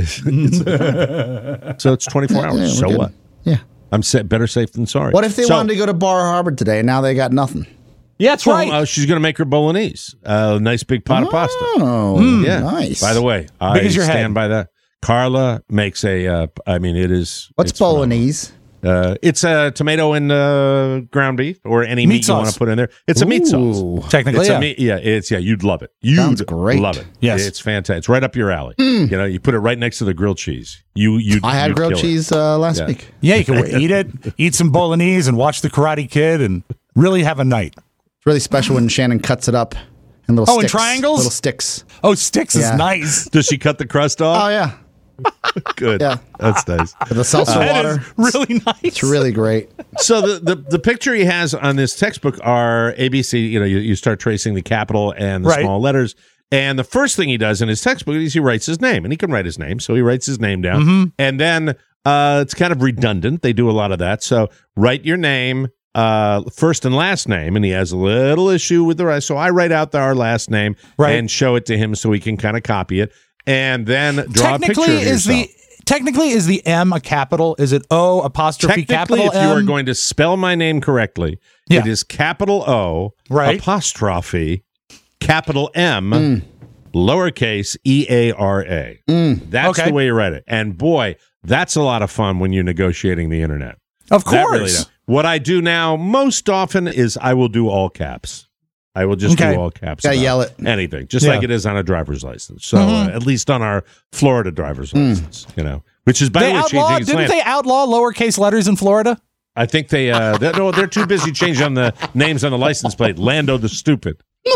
Here- so it's twenty-four hours. Yeah, we're so good. what? Yeah. I'm sa- better safe than sorry. What if they So- wanted to go to Bar Harbor today and now they got nothing? Yeah, that's Well, right. uh, she's going to make her bolognese. A uh, nice big pot of pasta. Oh, Yeah. nice. By the way, I Big as your stand head. by that. Carla makes a. Uh, I mean, it is. What's it's phenomenal. bolognese? Uh, it's a tomato and uh, ground beef or any meat, Meat you want sauce. to put in there. It's a meat sauce. Ooh. Technically, It's yeah. a meat, yeah, it's yeah. You'd love it. You'd Sounds great. love it. Yes. It's fantastic. It's right up your alley. You know, you put it right next to the grilled cheese. You you. I had you'd grilled kill it. cheese uh, last Yeah. week. Yeah, you can eat it, eat some bolognese, and watch The Karate Kid, and really have a night. It's really special when Shannon cuts it up in little Oh, in sticks. triangles? Little sticks. Oh, sticks Yeah. is nice. Does she cut the crust off? Oh, yeah. Good. Yeah. That's nice. With the salsa That water. is really nice. It's really great. So the, the the picture he has on this textbook are A B C. You know, you, you start tracing the capital and the Right. small letters. And the first thing he does in his textbook is he writes his name, and he can write his name, so he writes his name down. Mm-hmm. And then uh, it's kind of redundant. They do a lot of that. So write your name, uh, first and last name, and he has a little issue with the rest. So I write out the, our last name Right. and show it to him so he can kind of copy it, and then draw a picture Technically, of is yourself. the technically is the M a capital? Is it O apostrophe Technically, capital if you M? are going to spell my name correctly, Yeah. it is capital O, Right. apostrophe, capital M, lowercase E A R A. That's Okay. the way you write it. And boy, that's a lot of fun when you're negotiating the internet. Of That really course. does. What I do now most often is I will do all caps. I will just Okay. do all caps. Gotta about yell it. Anything, just Yeah. like it is on a driver's license. So Mhm. uh, at least on our Florida driver's license, you know, which is by they the way outlaw, changing its didn't land. they outlaw lowercase letters in Florida? I think they uh they're, no, they're too busy changing the names on the license plate. Lando the Stupid.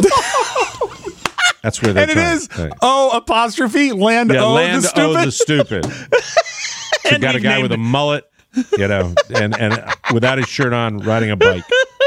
That's where they're And it trying. is Right. O apostrophe land Yeah, O Land the stupid. O the Stupid. So And got a we've guy named with a it. mullet, you know, and and without his shirt on, riding a bike.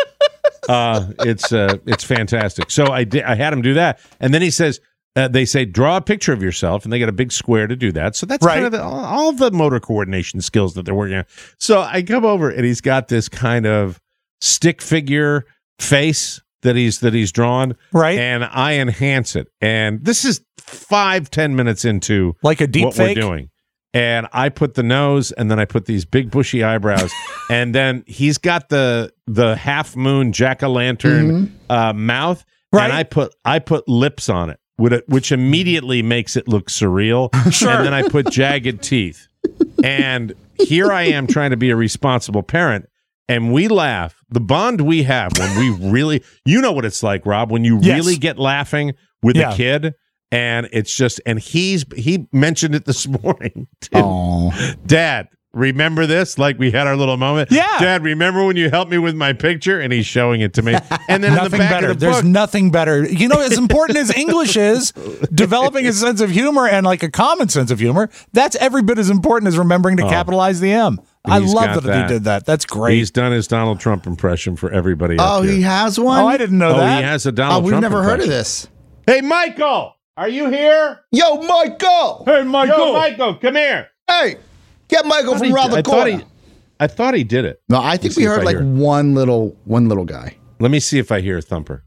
Uh, it's uh, it's fantastic. So I did. I had him do that, and then he says. Uh, they say draw a picture of yourself, and they got a big square to do that. So that's Right. kind of the, all, all the motor coordination skills that they're working on. So I come over, and he's got this kind of stick figure face that he's that he's drawn, Right. And I enhance it, and this is five ten minutes into Like a deep what fake? we're doing. And I put the nose, and then I put these big bushy eyebrows, and then he's got the the half moon jack o' lantern uh, mouth, Right. and I put I put lips on it, with it, which immediately makes it look surreal. Sure. And then I put jagged teeth, and here I am trying to be a responsible parent. And we laugh. The bond we have when we really, you know what it's like, Rob, when you Yes. really get laughing with Yeah. a kid. And it's just, and he's, he mentioned it this morning. Oh, Dad, remember this? Like we had our little moment. Yeah. Dad, remember when you helped me with my picture? And he's showing it to me. And then in the Nothing back better. of the There's book, nothing better. You know, as important as English is, developing a sense of humor and like a common sense of humor, that's every bit as important as remembering to capitalize the M. I He's love got that, that. he did that. That's great. he's done his Donald Trump impression for everybody. up oh, here. he has one. Oh, I didn't know Oh, that. he has a Oh, Donald we've Trump never heard of impression. this. Hey, Michael, are you here? Yo, Michael. Hey, Michael. Yo, Michael, come here. Hey, get Michael I from thought around he- the I thought corner. he- I thought he did it. No, I think Let's we see if heard I like hear it. one little one little guy. Let me see if I hear Thumper.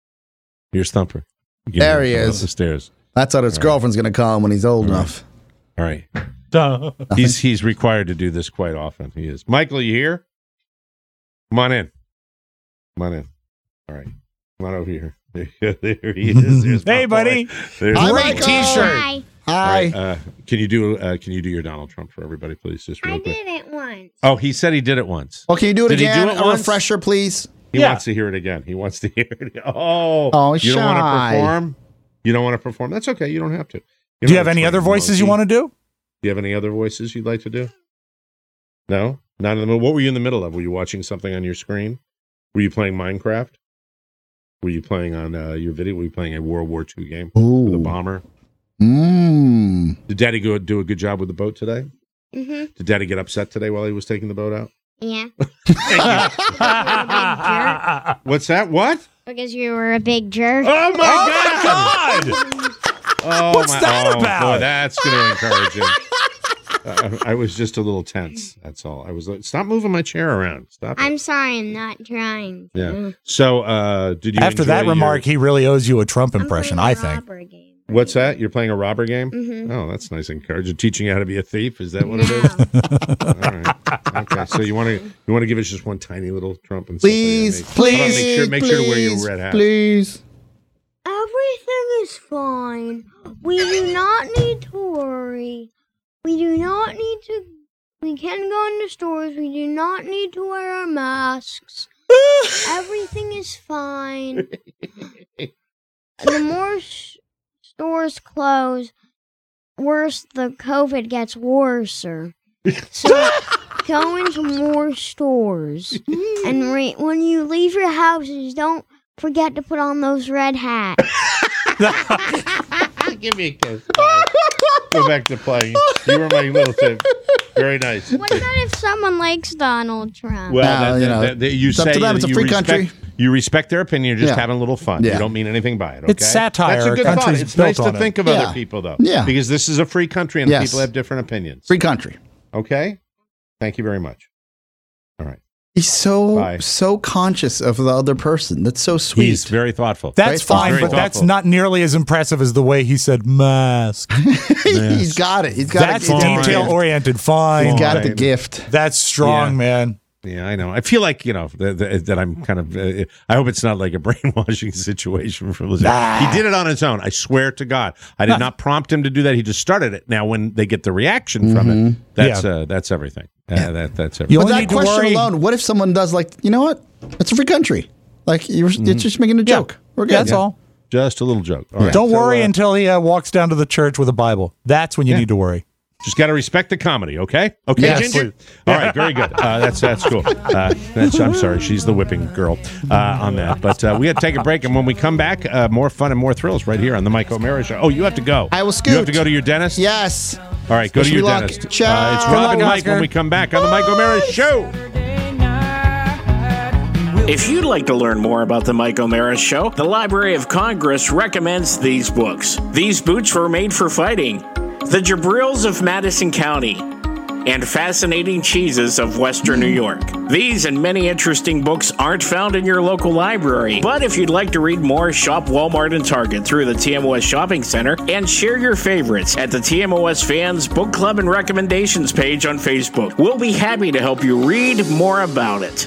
Here's Thumper. You There know, he up is. the stairs. That's how his All right. girlfriend's gonna call him when he's old enough. All right. He's he's required to do this quite often. He is. Michael, you here? Come on in. Come on in. All right. Come on over here. There he is. There's my Hey, boy. buddy. There's Hi, my Great Michael. boy. T-shirt. Hi. All Hi. right, uh, can you do uh, can you do your Donald Trump for everybody, please? Just real I quick. did it once. Oh, he said he did it once. Well, can you do it Did he do again? it A once? refresher, please. He Yeah. wants to hear it again. He wants to hear it. Oh, Oh, you don't want to shy. perform? You don't want to perform? That's okay. You don't have to. Do you have any other voices you want to do? Do you have any other voices you'd like to do? No? Not in the middle. What were you in the middle of? Were you watching something on your screen? Were you playing Minecraft? Were you playing on uh, your video? Were you playing a World War Two game Ooh. with a bomber? Mm. Did Daddy go do a good job with the boat today? Mm-hmm. Did Daddy get upset today while he was taking the boat out? Yeah. What's that? What? Because you were a big jerk. Oh my God! God! Oh, What's my, that oh, about? Boy, that's going to encourage him. Uh, I was just a little tense. That's all. I was like, stop moving my chair around. Stop. It. I'm sorry, I'm not trying. To. Yeah. So, uh, did you After that enjoy remark, your... he really owes you a Trump impression, I think. Game. What's that? You're playing a robber game? Mm-hmm. Oh, that's nice and encouraging. Teaching you how to be a thief? Is that what it is? All right. Okay. So you want to you want to give us just one tiny little Trump and please, stuff please, like make sure make please, sure to wear your red hat. Please. Everything is fine. We do not need to worry. We do not need to. We can go into stores. We do not need to wear our masks. Everything is fine. The more sh- stores close, worse the COVID gets worser. So go into more stores. And re- when you leave your houses, don't forget to put on those red hats. Give me a kiss. Right. Go back to playing. You were my little tip. Very nice. What about if someone likes Donald Trump? Well, Well, that, you that, know, that, that you it's up say to them. that It's a you free respect, country. You respect their opinion. You're just Yeah. having a little fun. Yeah. You don't mean anything by it. Okay? It's satire. That's a good Our thought. country's It's nice built to on think it. of Yeah. other people, though. Yeah. Because this is a free country and Yes. people have different opinions. Free country. Okay? Thank you very much. All right. He's so Bye. so conscious of the other person. That's so sweet. He's very thoughtful. That's Very fine, thoughtful. but that's Very not nearly as impressive as the way he said mask. He's got it. He's got That's it. detail oriented. Fine. He's got Fine. the gift. That's strong, Yeah. man. Yeah, I know. I feel like, you know, that, that, that I'm kind of, uh, I hope it's not like a brainwashing situation for Lizzie. Nah. He did it on his own. I swear to God. I did Nah. not prompt him to do that. He just started it. Now, when they get the reaction from it, that's Yeah. uh, that's everything. Uh, Yeah. that, that's You everything. But only that need to question worry- alone, what if someone does like, you know what? It's a free country. Like, you're, you're just making a joke. We're good. That's all. Just a little joke. All right. Don't So, worry uh, until he uh, walks down to the church with a Bible. That's when you Yeah. need to worry. Just got to respect the comedy, okay? Okay, Yes, Ginger? please. All right, very good. Uh, that's that's cool. Uh, that's, I'm sorry, she's the whipping girl uh, on that. But uh, we had to take a break, and when we come back, uh, more fun and more thrills right here on the Mike O'Mara Show. Oh, you have to go. I will scoot. You have to go to your dentist? Yes. All right, go Wish to me your luck. dentist. Ciao. Uh, it's Good Rob luck, and Mike Oscar. when we come back on the Mike O'Mara Show. If you'd like to learn more about the Mike O'Mara Show, the Library of Congress recommends these books. These Boots Were Made for Fighting, The Jabrils of Madison County, and Fascinating Cheeses of Western New York. These and many interesting books aren't found in your local library, but if you'd like to read more, shop Walmart and Target through the T M O S Shopping Center and share your favorites at the T M O S Fans Book Club and Recommendations page on Facebook. We'll be happy to help you read more about it.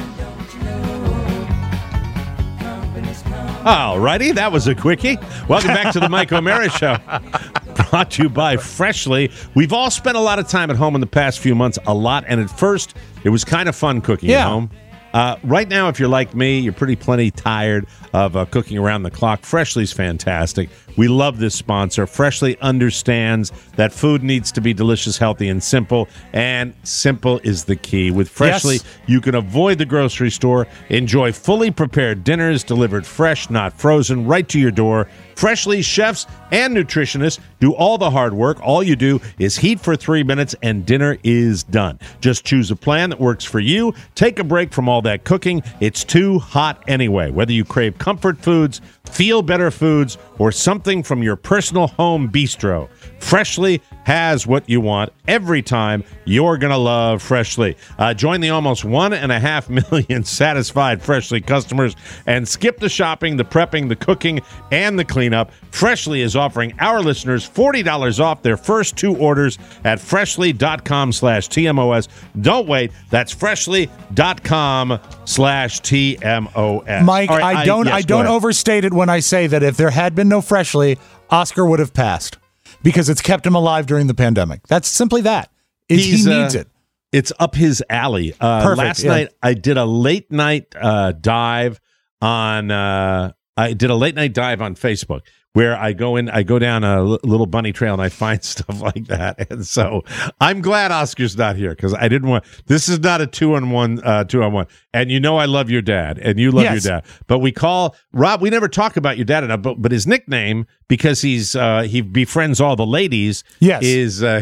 All righty, that was a quickie. Welcome back to the Mike O'Mara Show. Brought to you by Freshly. We've all spent a lot of time at home in the past few months, a lot, and at first, it was kind of fun cooking Yeah. at home. Uh, right now, if you're like me, you're pretty plenty tired of uh, cooking around the clock. Freshly's fantastic. We love this sponsor. Freshly understands that food needs to be delicious, healthy, and simple, and simple is the key. With Freshly, Yes. you can avoid the grocery store, enjoy fully prepared dinners delivered fresh, not frozen, right to your door. Freshly chefs and nutritionists do all the hard work. All you do is heat for three minutes and dinner is done. Just choose a plan that works for you. Take a break from all that cooking. It's too hot anyway. Whether you crave comfort foods, feel better foods, or something from your personal home bistro, Freshly has what you want every time. You're going to love Freshly. Uh, join the almost one and a half million satisfied Freshly customers and skip the shopping, the prepping, the cooking, and the cleanup. Freshly is offering our listeners forty dollars off their first two orders at freshly.com slash TMOS. Don't wait. That's freshly.com slash TMOS. Mike, All right, I don't yes, I go don't ahead. overstate it when I say that if there had been no Freshly, Oscar would have passed because it's kept him alive during the pandemic. That's simply that. It, he He's, uh, needs it. It's up his alley. Uh, Perfect, last yeah. night I did a late night uh, dive on. Uh, I did a late night dive on Facebook where I go in, I go down a l- little bunny trail and I find stuff like that. And so I'm glad Oscar's not here because I didn't want, this is not a two on one, uh, two on one. And you know, I love your dad and you love Yes. your dad, but we call Rob, we never talk about your dad enough, but, but his nickname, because he's, uh, he befriends all the ladies, Yes. is, uh,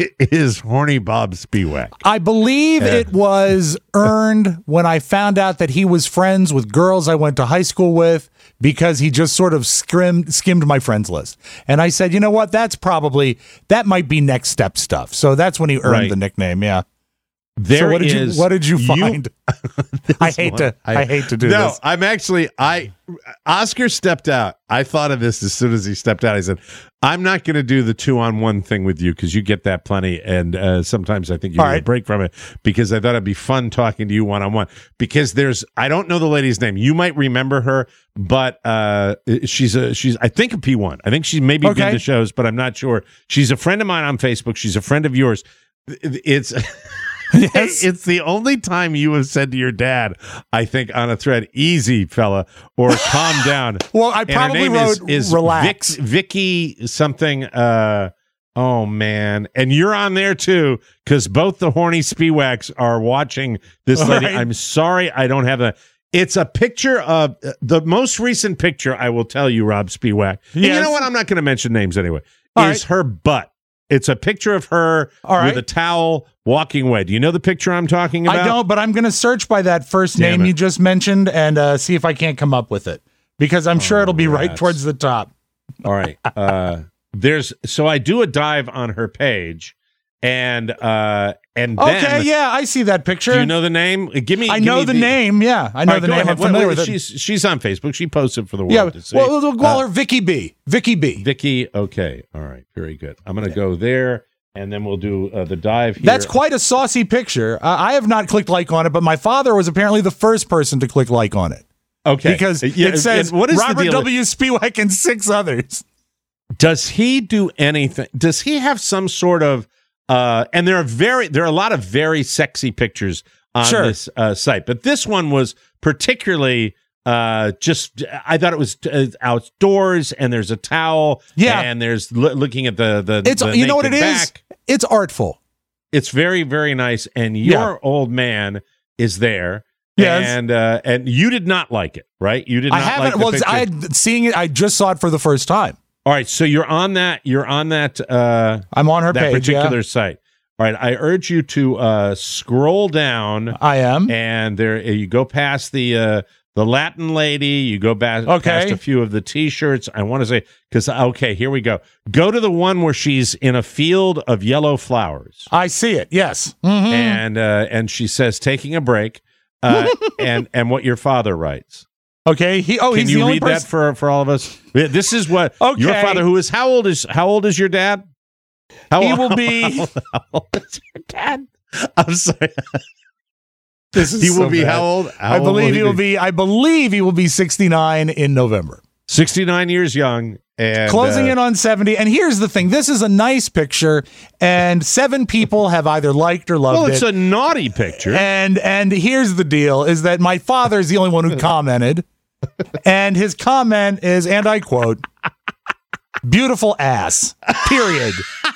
is Horny Bob Spiewak. I believe Yeah. it was earned when I found out that he was friends with girls I went to high school with because he just sort of skimmed, skimmed my friends list. And I said, you know what? That's probably, that might be next step stuff. So that's when he earned Right. the nickname. Yeah. There so what did is, you, what did you find? I This hate one, to, I, hate to do no, this. I'm actually, I, Oscar stepped out. I thought of this as soon as he stepped out. I said, I'm not going to do the two on one thing with you because you get that plenty. And uh, sometimes I think you All need a right. break from it because I thought it'd be fun talking to you one on one because there's, I don't know the lady's name. You might remember her, but uh, she's a, she's, I think a P one. I think she's maybe Okay. been to shows, but I'm not sure. She's a friend of mine on Facebook. She's a friend of yours. It's, Yes. It's the only time you have said to your dad, I think, on a thread, easy, fella, or calm down. Well, I And her probably name wrote is, is relax. Vic, Vicky something. Uh, oh, man. And you're on there, too, because both the horny Spiewaks are watching this All lady. right. I'm sorry I don't have a... It's a picture of... Uh, the most recent picture, I will tell you, Rob Spiewak. And you Yes. know what? I'm not going to mention names anyway. All is right. her butt. It's a picture of her All right. with a towel walking away. Do you know the picture I'm talking about? I don't, but I'm going to search by that first Damn name it. you just mentioned and uh, see if I can't come up with it because I'm sure it'll be right rats. towards the top. All right. Uh, there's so I do a dive on her page, and uh, and then Okay, yeah, I see that picture. do you know the name? Give me. I give know me the, name. Yeah, I know All right, the go name. ahead. I'm familiar Wait, wait, with it. she's she's on Facebook. She posted for the world Yeah, to see. well, we'll call Uh, her Vicky B. Vicky B. Vicky. Okay. All right. Very good. I'm going to go there, and then we'll do uh, the dive here. That's quite a saucy picture. Uh, I have not clicked like on it, but my father was apparently the first person to click like on it. Okay. Because Uh, yeah, it says and what is the Robert deal? W. Spiewak and six others. Does he do anything? Does he have some sort of? Uh, and there are very there are a lot of very sexy pictures on Sure. this uh, site, but this one was particularly uh, just. I thought it was uh, outdoors, and there's a towel, Yeah. and there's lo- looking at the the. It's the you know what it naked is? back. It's artful. It's very very nice, and your Yeah. old man is there. Yes. and uh, and you did not like it, right? You did I not haven't. like the well, picture. I had seeing it. I just saw it for the first time. All right, so you're on that. You're on that. Uh, I'm on her that page. particular yeah. site. All right, I urge you to uh, scroll down, I am. and there you go past the uh, the Latin lady. You go back Okay. past a few of the T-shirts. I want to say because okay, here we go. Go to the one where she's in a field of yellow flowers, I see it. Yes. Mhm. and uh, and she says taking a break, uh, and and what your father writes. Okay. He. Oh, Can he's the you only read person. that for for all of us? This is what your Okay. father, who is how old is how old is your dad? How He old- will be- How old, how old is your dad? I'm sorry. This is He will so be bad. how old? How I old believe will he he will be? be. I believe he will be sixty-nine in November. sixty-nine years young and Closing uh, in on seventy. And here's the thing: this is a nice picture, and seven people have either liked or loved well, it's it. a naughty picture. And and here's the deal: is that my father is the only one who commented, and his comment is, and I quote, "Beautiful ass." Period.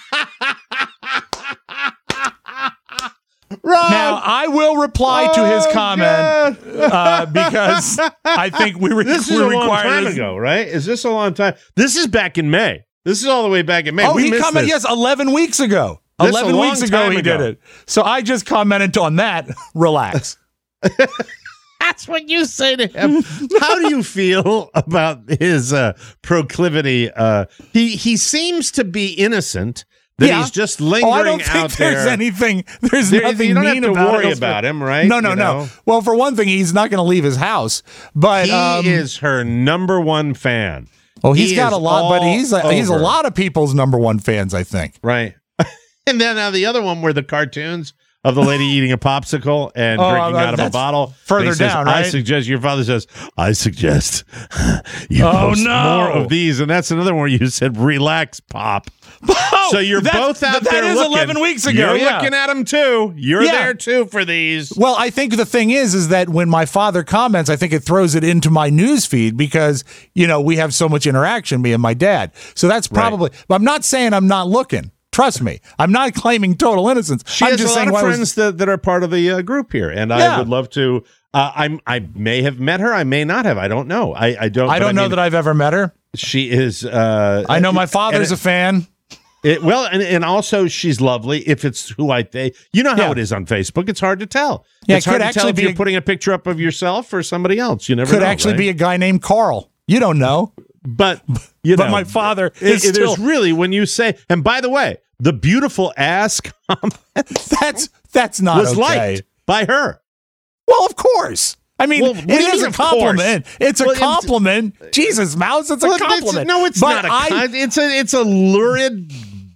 Rob! Now I will reply to his Oh, comment uh, because I think we were This is we're a long required time to- ago, right? Is this a long time? This is back in May. This is all the way back in May. Oh, we he missed commented, this. yes, eleven weeks ago. This a eleven long weeks ago time he ago. did it. So I just commented on that. Relax. That's what you say to him. How do you feel about his uh, proclivity? Uh, he he seems to be innocent. That Yeah. he's just Oh, lingering I don't think out there's there. anything. There's There- nothing you don't mean have to about worry it. about him, right? No, no, You no. know? Well, for one thing, he's not going to leave his house. But He um, is her number one fan. Oh, he's He got a is lot, but all he's a, he's a over. lot of people's number one fans, I think. Right. And then uh, the other one were the cartoons of the lady eating a popsicle and Oh, drinking uh, out of a that's bottle. further And he says, down, I right? suggest, your father says, I suggest you Oh, post no. more of these. And that's another one where you said, relax, Pop. Oh, so you're that's- both out that there is looking. eleven weeks ago, You're yeah. looking at them too. You're Yeah. there too for these. Well, I think the thing is, is that when my father comments, I think it throws it into my news feed because, you know, we have so much interaction, me and my dad. So that's probably, but I'm not saying I'm not looking. Trust me. I'm not claiming total innocence. She I'm has just a saying lot of why was- friends that, that are part of the uh, group here, and I Yeah. would love to. Uh, I'm. I may have met her. I may not have. I don't know. I, I don't. I but don't know mean, that I've ever met her. She is. Uh, I know my father's and a fan. It, well, and, and also she's lovely. If it's who I think, you know how Yeah. it is on Facebook. It's hard to tell. Yeah, it's it hard could to tell actually if be you're a- putting a picture up of yourself or somebody else. You never Could know, actually right? be a guy named Carl. You don't know. But you But know, my father it- is it- there's still- really when you say. And by the way, the beautiful ass comment That's that's not was okay. liked by her. Well, of course. I mean, Well, it what do you is mean, a of compliment. course? It's a Well, it's- compliment. Jesus, Mouse, it's a Well, it's- compliment. no, it's But not a. I- con- it's a. It's a lurid,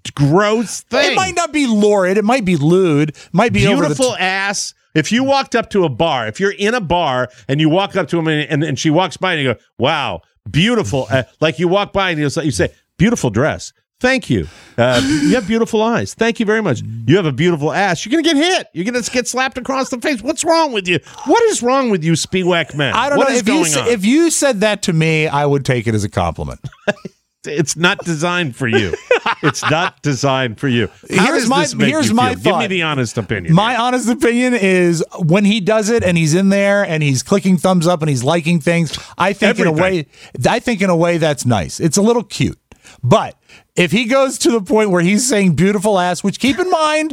gross thing. It might not be lurid. It might be lewd. It might be over the Beautiful t- ass. If you walked up to a bar, if you're in a bar and you walk up to him and, and, and she walks by and you go, wow, beautiful. Uh, like you walk by and you say, you say, beautiful dress. Thank you. Uh, you have beautiful eyes. Thank you very much. You have a beautiful ass. You're going to get hit. You're going to get slapped across the face. What's wrong with you? What is wrong with you, Spiewak men? I don't What know. is If you, going sa- on? if you said that to me, I would take it as a compliment. It's not designed for you. It's not designed for you. How Here's does my- this make here's you my feel? Give me thought. the honest opinion. My honest opinion is when he does it and he's in there and he's clicking thumbs up and he's liking things, I think in a way, I think in a way that's nice. It's a little cute. But if he goes to the point where he's saying beautiful ass, which keep in mind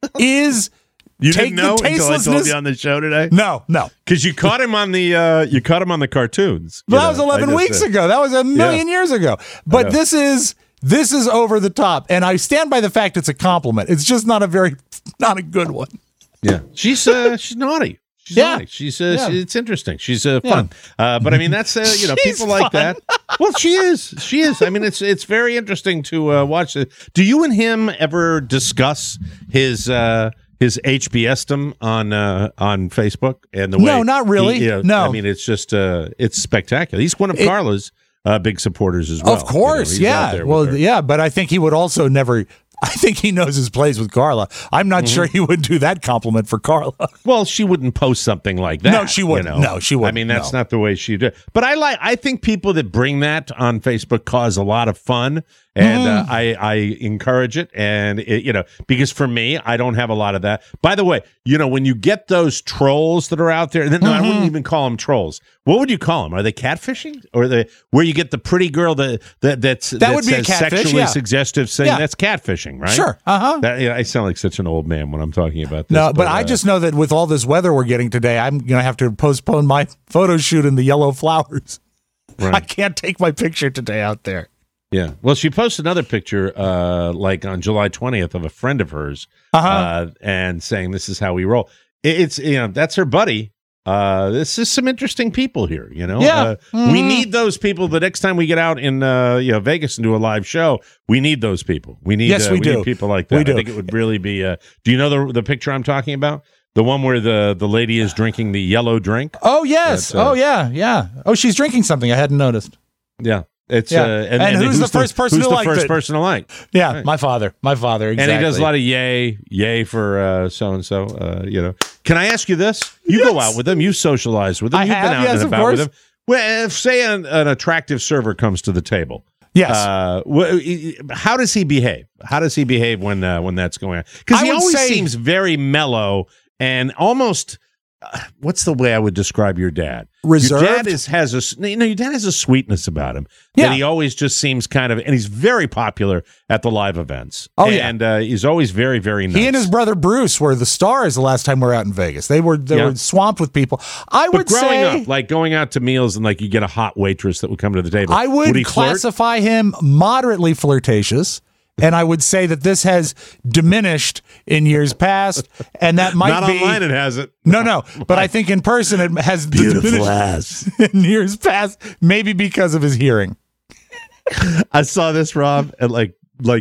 is You take didn't know the until I told tastelessness. you on the show today? No, no. Because you caught him on the uh, you caught him on the cartoons. But You that was know, I eleven just weeks said- ago. That was a million years ago. But know. this is this is over the top, and I stand by the fact it's a compliment. It's just not a very not a good one. Yeah, she's uh, she's naughty. She's Yeah. naughty. She's uh, Yeah. she- it's interesting. She's uh, Yeah. fun. Uh, but I mean, that's uh, you know She's people like fun. that. Well, she is. She is. I mean, it's it's very interesting to uh, watch it. Do you and him ever discuss his? Uh, his H B S dom on uh, on Facebook and the way No, not really. he- you know, No. I mean it's just uh, it's spectacular. He's one of It- Carla's uh, big supporters as well. Of course, You know, he's out yeah. there with Well, her. yeah, but I think he would also never. I think he knows his place with Carla. I'm not Mm-hmm. sure he would do that compliment for Carla. Well, she wouldn't post something like that. No, she wouldn't. You know? No, she wouldn't. I mean, that's No. not the way she did. But I like. I think people that bring that on Facebook cause a lot of fun, and Mm-hmm. uh, I, I encourage it. And it, you know, because for me, I don't have a lot of that. By the way, you know, when you get those trolls that are out there, then no, I Mm-hmm. wouldn't even call them trolls. What would you call them? Are they catfishing, or are they where you get the pretty girl that that that's that, would be a says catfish, sexually yeah. suggestive thing? Yeah. That's catfishing, right? Sure. Uh huh. That, yeah, I sound like such an old man when I'm talking about this. No, but, I uh, just know that with all this weather we're getting today, I'm going to have to postpone my photo shoot in the yellow flowers. Right. I can't take my picture today out there. Yeah. Well, she posted another picture, uh, like on July twentieth, of a friend of hers, Uh-huh. uh, and saying, "This is how we roll." It, it's you know that's her buddy. Uh, this is some interesting people here. You know, Yeah. uh, Mhm. we need those people. The next time we get out in uh, you know Vegas and do a live show, we need those people. We need Yes, uh, we do. need people like that. We I do. think it would really be. Uh, do you know the the picture I'm talking about? The one where the the lady is drinking the yellow drink. Oh yes. That's, uh, oh yeah. Yeah. Oh, she's drinking something. I hadn't noticed. Yeah. It's Yeah. uh, And who's the first person who's who the liked first it? person to like? Yeah, Right. my father. My father. Exactly. And he does a lot of yay, yay for uh, so and so. Uh, you know, can I ask you this? You go Yes. out with them, you socialize with them, I you've have, been out yes, and of about course. with them. Well, if say an, an attractive server comes to the table, Yes. uh, wh- how does he behave? How does he behave when uh, when that's going on? Because I he would always say- seems very mellow and almost. Uh, what's the way I would describe your dad? Reserved? Your dad is has a s- you know your dad has a sweetness about him Yeah. that he always just seems kind of, and he's very popular at the live events. Oh, yeah. and uh, he's always very very nice. He and his brother Bruce were the stars the last time we were out in Vegas. They were they Yeah. were swamped with people. I But would growing say up, like going out to meals and like you get a hot waitress that would come to the table. I would, he flirt? classify him moderately flirtatious. And I would say that this has diminished in years past, and that might Not be online. It hasn't. no, no. But I think in person it has diminished ass. in years past, maybe because of his hearing. I saw this, Rob, at like like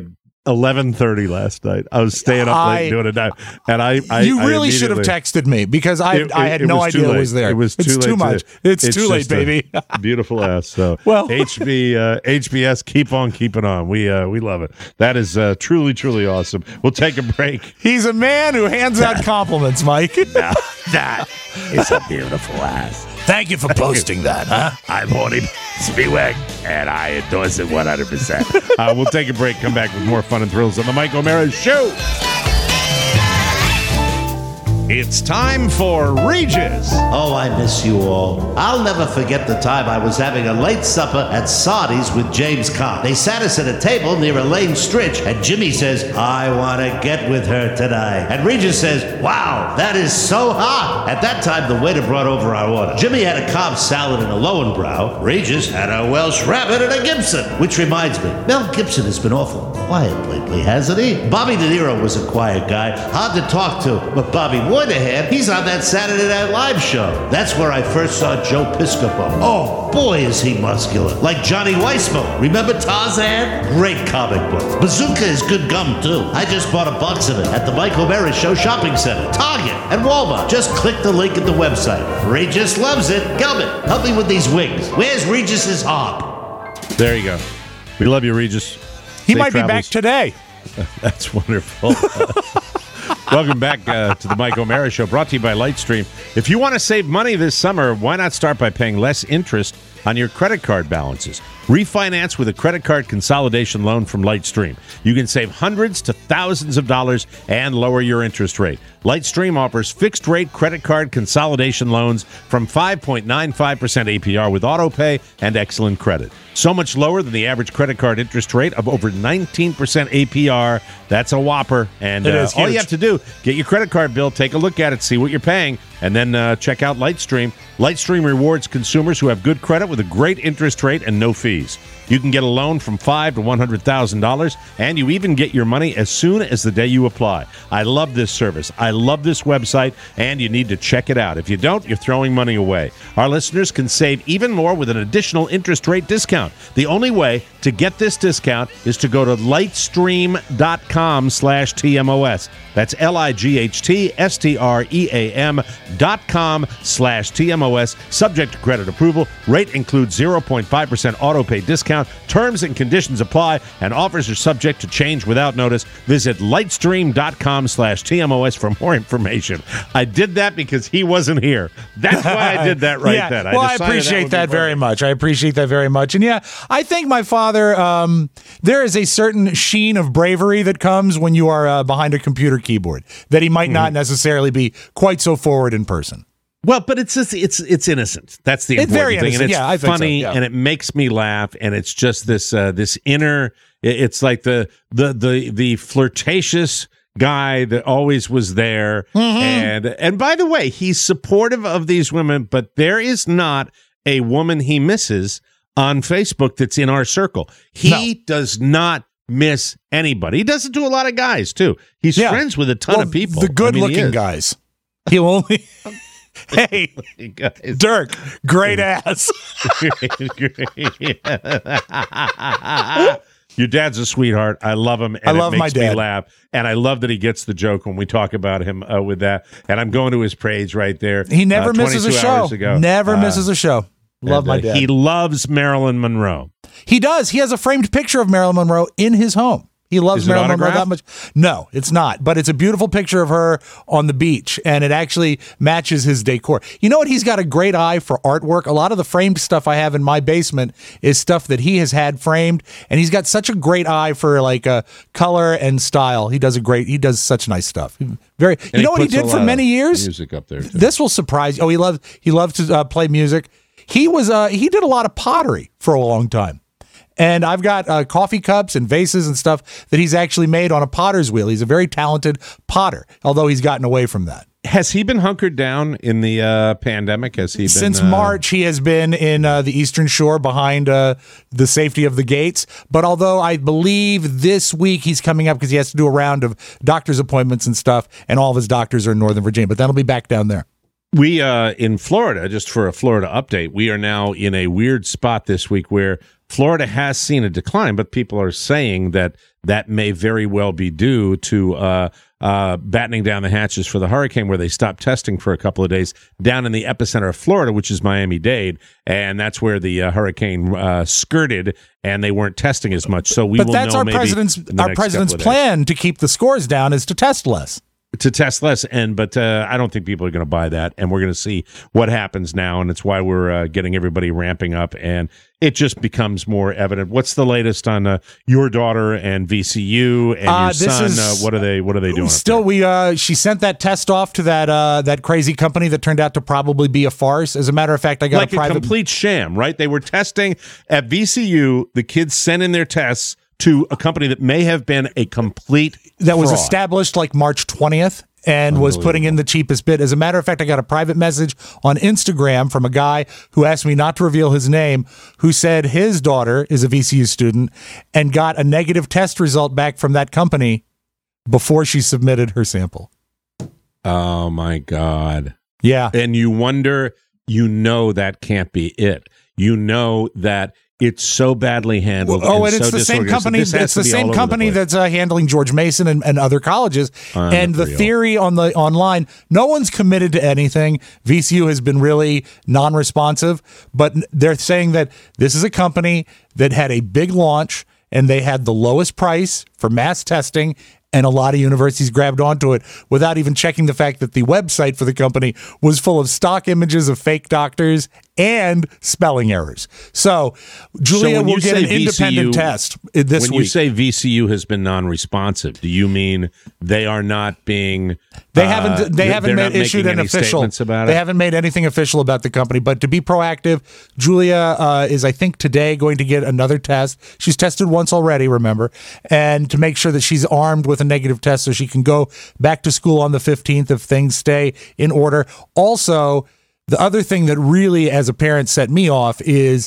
eleven thirty last night. I was staying up I, late doing it, and I, I you I really should have texted me because I it, I had it no was idea it was there. It was too it's late too much. To, it's, it's too late, baby. Beautiful ass. So well, H B uh, H B S, keep on keeping on. We uh, we love it. That is uh, truly truly awesome. We'll take a break. He's a man who hands out compliments, Mike. Now, that is a beautiful ass. Thank you for posting that, huh? I'm Horny Spieweg, and I endorse it one hundred percent. Uh, we'll take a break, come back with more fun and thrills on the Mike O'Mara Show. It's time for Regis. Oh, I miss you all. I'll never forget the time I was having a late supper at Sardi's with James Caan. They sat us at a table near Elaine Stritch, and Jimmy says, I want to get with her tonight. And Regis says, wow, that is so hot. At that time, the waiter brought over our order. Jimmy had a Cobb salad and a Lowenbrow. Regis had a Welsh rabbit and a Gibson. Which reminds me, Mel Gibson has been awful quiet lately, hasn't he? Bobby De Niro was a quiet guy, hard to talk to, but Bobby Moynihan, he's on that Saturday Night Live show. That's where I first saw Joe Piscopo. Oh, boy, is he muscular. Like Johnny Weissmuller. Remember Tarzan? Great comic book. Bazooka is good gum, too. I just bought a box of it at the Mike O'Mara Show Shopping Center, Target, and Walmart. Just click the link at the website. Regis loves it. Gilbert, help me with these wings. Where's Regis's harp? There you go. We love you, Regis. He Safe might travels. be back today. That's wonderful. Welcome back uh, to the Mike O'Mara Show, brought to you by Lightstream. If you want to save money this summer, why not start by paying less interest on your credit card balances? Refinance with a credit card consolidation loan from Lightstream. You can save hundreds to thousands of dollars and lower your interest rate. Lightstream offers fixed-rate credit card consolidation loans from five point nine five percent A P R with autopay and excellent credit. So much lower than the average credit card interest rate of over nineteen percent A P R. That's a whopper. And It uh, is all you huge. have to do, get your credit card bill, take a look at it, see what you're paying, and then uh, check out Lightstream. Lightstream rewards consumers who have good credit with a great interest rate and no fees. You can get a loan from five thousand dollars to one hundred thousand dollars, and you even get your money as soon as the day you apply. I love this service. I love this website, and you need to check it out. If you don't, you're throwing money away. Our listeners can save even more with an additional interest rate discount. The only way to get this discount is to go to lightstream.com slash TMOS. That's L-I-G-H-T-S-T-R-E-A-M dot com slash TMOS. Subject to credit approval. Rate includes zero point five percent autopay discount. Terms and conditions apply, and offers are subject to change without notice. Visit lightstream.com slash TMOS for more information. I did that because he wasn't here. That's why I did that right yeah. then. Well, I, decided appreciate would that, be very perfect. much. I appreciate that very much. And yeah, I think my father, um, there is a certain sheen of bravery that comes when you are uh, behind a computer keyboard that he might not necessarily be quite so forward in person. Well, but it's just, it's it's innocent. That's the It's important very thing, innocent. and it's Yeah, I think so, funny, yeah. and it makes me laugh, and it's just this uh, this inner. it- It's like the the the the flirtatious guy that always was there, and and by the way, he's supportive of these women, but there is not a woman he misses on Facebook that's in our circle. He does not miss anybody. He does it to a lot of guys too. He's Yeah. friends with a ton Well, of people. The I mean, he good-looking is. guys. He'll only. Hey, Guys. Dirk, great ass. Your dad's a sweetheart. I love him, and I love it my makes dad. me laugh. And I love that he gets the joke when we talk about him uh, with that. And I'm going to his page right there. He never uh, misses a twenty-two show. hours ago. Never Uh, misses a show. Love and, my uh, dad. He loves Marilyn Monroe. He does. He has a framed picture of Marilyn Monroe in his home. He loves Is it Marilyn Monroe that much. autographed? No, it's not. But it's a beautiful picture of her on the beach, and it actually matches his decor. You know what? He's got a great eye for artwork. A lot of the framed stuff I have in my basement is stuff that he has had framed, and he's got such a great eye for like uh, color and style. He does a great. He does such nice stuff. Very. And you know what he puts a did for lot many of years? Music up there too. This will surprise you. Oh, he loves he loves to uh, play music. He was uh, he did a lot of pottery for a long time. And I've got uh, coffee cups and vases and stuff that he's actually made on a potter's wheel. He's a very talented potter, although he's gotten away from that. Has he been hunkered down in the uh, pandemic? Has he been, Since uh, March, he has been in uh, the Eastern Shore behind uh, the safety of the gates. But although I believe this week he's coming up because he has to do a round of doctor's appointments and stuff, and all of his doctors are in Northern Virginia, but that'll be back down there. We uh, in Florida, just for a Florida update, we are now in a weird spot this week where Florida has seen a decline, but people are saying that that may very well be due to uh, uh, battening down the hatches for the hurricane, where they stopped testing for a couple of days down in the epicenter of Florida, which is Miami-Dade, and that's where the uh, hurricane uh, skirted, and they weren't testing as much. So we but will that's know our maybe president's in the our next president's couple of days. plan to keep the scores down is to test less. To test less, and but uh, I don't think people are going to buy that, and we're going to see what happens now, and it's why we're uh, getting everybody ramping up, and it just becomes more evident. What's the latest on uh, your daughter and V C U and Uh, your this son? is- uh, what are they? What are they doing? up Still, we uh, she sent that test off to that uh, that crazy company that turned out to probably be a farce. As a matter of fact, I got like a private. a complete sham, right? They were testing at V C U. The kids sent in their tests to a company that may have been a complete that was fraud. established like March twentieth and was putting in the cheapest bid. As a matter of fact, I got a private message on Instagram from a guy who asked me not to reveal his name, who said his daughter is a V C U student and got a negative test result back from that company before she submitted her sample. Oh my God. Yeah. And you wonder, you know, that can't be it. You know that it's so badly handled. Oh, and, and it's so the same disorganized. company. This has It's to the be all same over the company place. that's uh, handling George Mason and, and other colleges. And the Unreal. theory on the online, no one's committed to anything. V C U has been really non-responsive, but they're saying that this is a company that had a big launch and they had the lowest price for mass testing. And a lot of universities grabbed onto it without even checking the fact that the website for the company was full of stock images of fake doctors and spelling errors. So Julia So when will you get say an independent V C U test this when week. you say V C U has been non-responsive, do you mean they are not being? They uh, haven't. They they're haven't not made, issued making an any official. statements about They it? haven't made anything official about the company. But to be proactive, Julia uh, is, I think, today going to get another test. She's tested once already, remember, and to make sure that she's armed with a negative test so she can go back to school on the fifteenth if things stay in order. Also, the other thing that really, as a parent, set me off is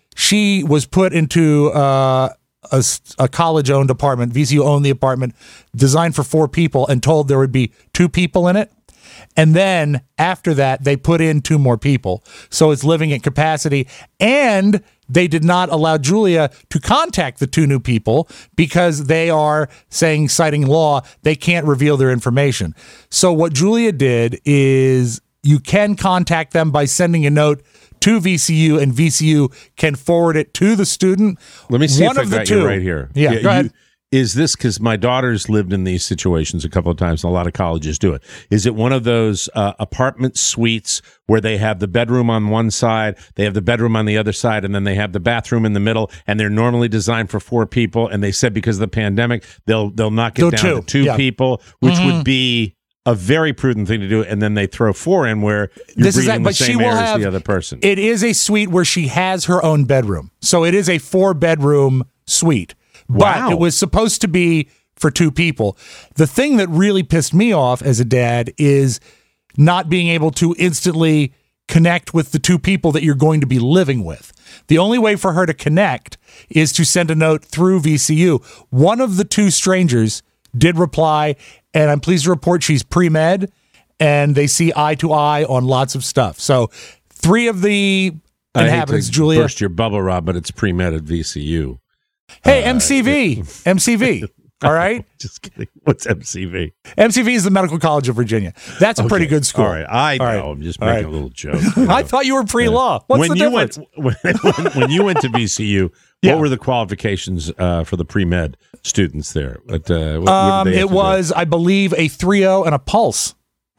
she was put into uh, a, s- a college-owned apartment. V C U owned the apartment, designed for four people, and told there would be two people in it. And then after that, they put in two more people. So it's living at capacity. And they did not allow Julia to contact the two new people because they are saying, citing law, they can't reveal their information. So what Julia did is you can contact them by sending a note to V C U, and V C U can forward it to the student. Let me see One if I of the got two. you right here. Yeah, go ahead. you- Is this because my daughter's lived in these situations a couple of times, and a lot of colleges do it? Is it one of those uh, apartment suites where they have the bedroom on one side, they have the bedroom on the other side, and then they have the bathroom in the middle, and they're normally designed for four people? And they said because of the pandemic, they'll they'll knock it Do down two. to two Yeah. people, which Mhm. would be a very prudent thing to do. And then they throw four in where you're This is breathing that, the but she same will air as have the other person. It is a suite where she has her own bedroom, so it is a four bedroom suite. Wow. But it was supposed to be for two people. The thing that really pissed me off as a dad is not being able to instantly connect with the two people that you're going to be living with. The only way for her to connect is to send a note through V C U. One of the two strangers did reply, and I'm pleased to report she's pre-med, and they see eye to eye on lots of stuff. So three of the I hate inhabitants, to Julia. burst your bubble, Rob, but it's pre-med at V C U. Hey, Uh, M C V. M C V. All right? Just kidding. What's M C V? M C V is the Medical College of Virginia. That's a pretty Okay. good school. All right, I know. All right. I'm just All making right. a little joke. you know. I thought you were pre-law. What's when the you difference? went when, when, when you went to V C U, Yeah. what were the qualifications uh, for the pre-med students there? What, uh, what, um, what did they have it to do? was, I believe, a three oh and a pulse.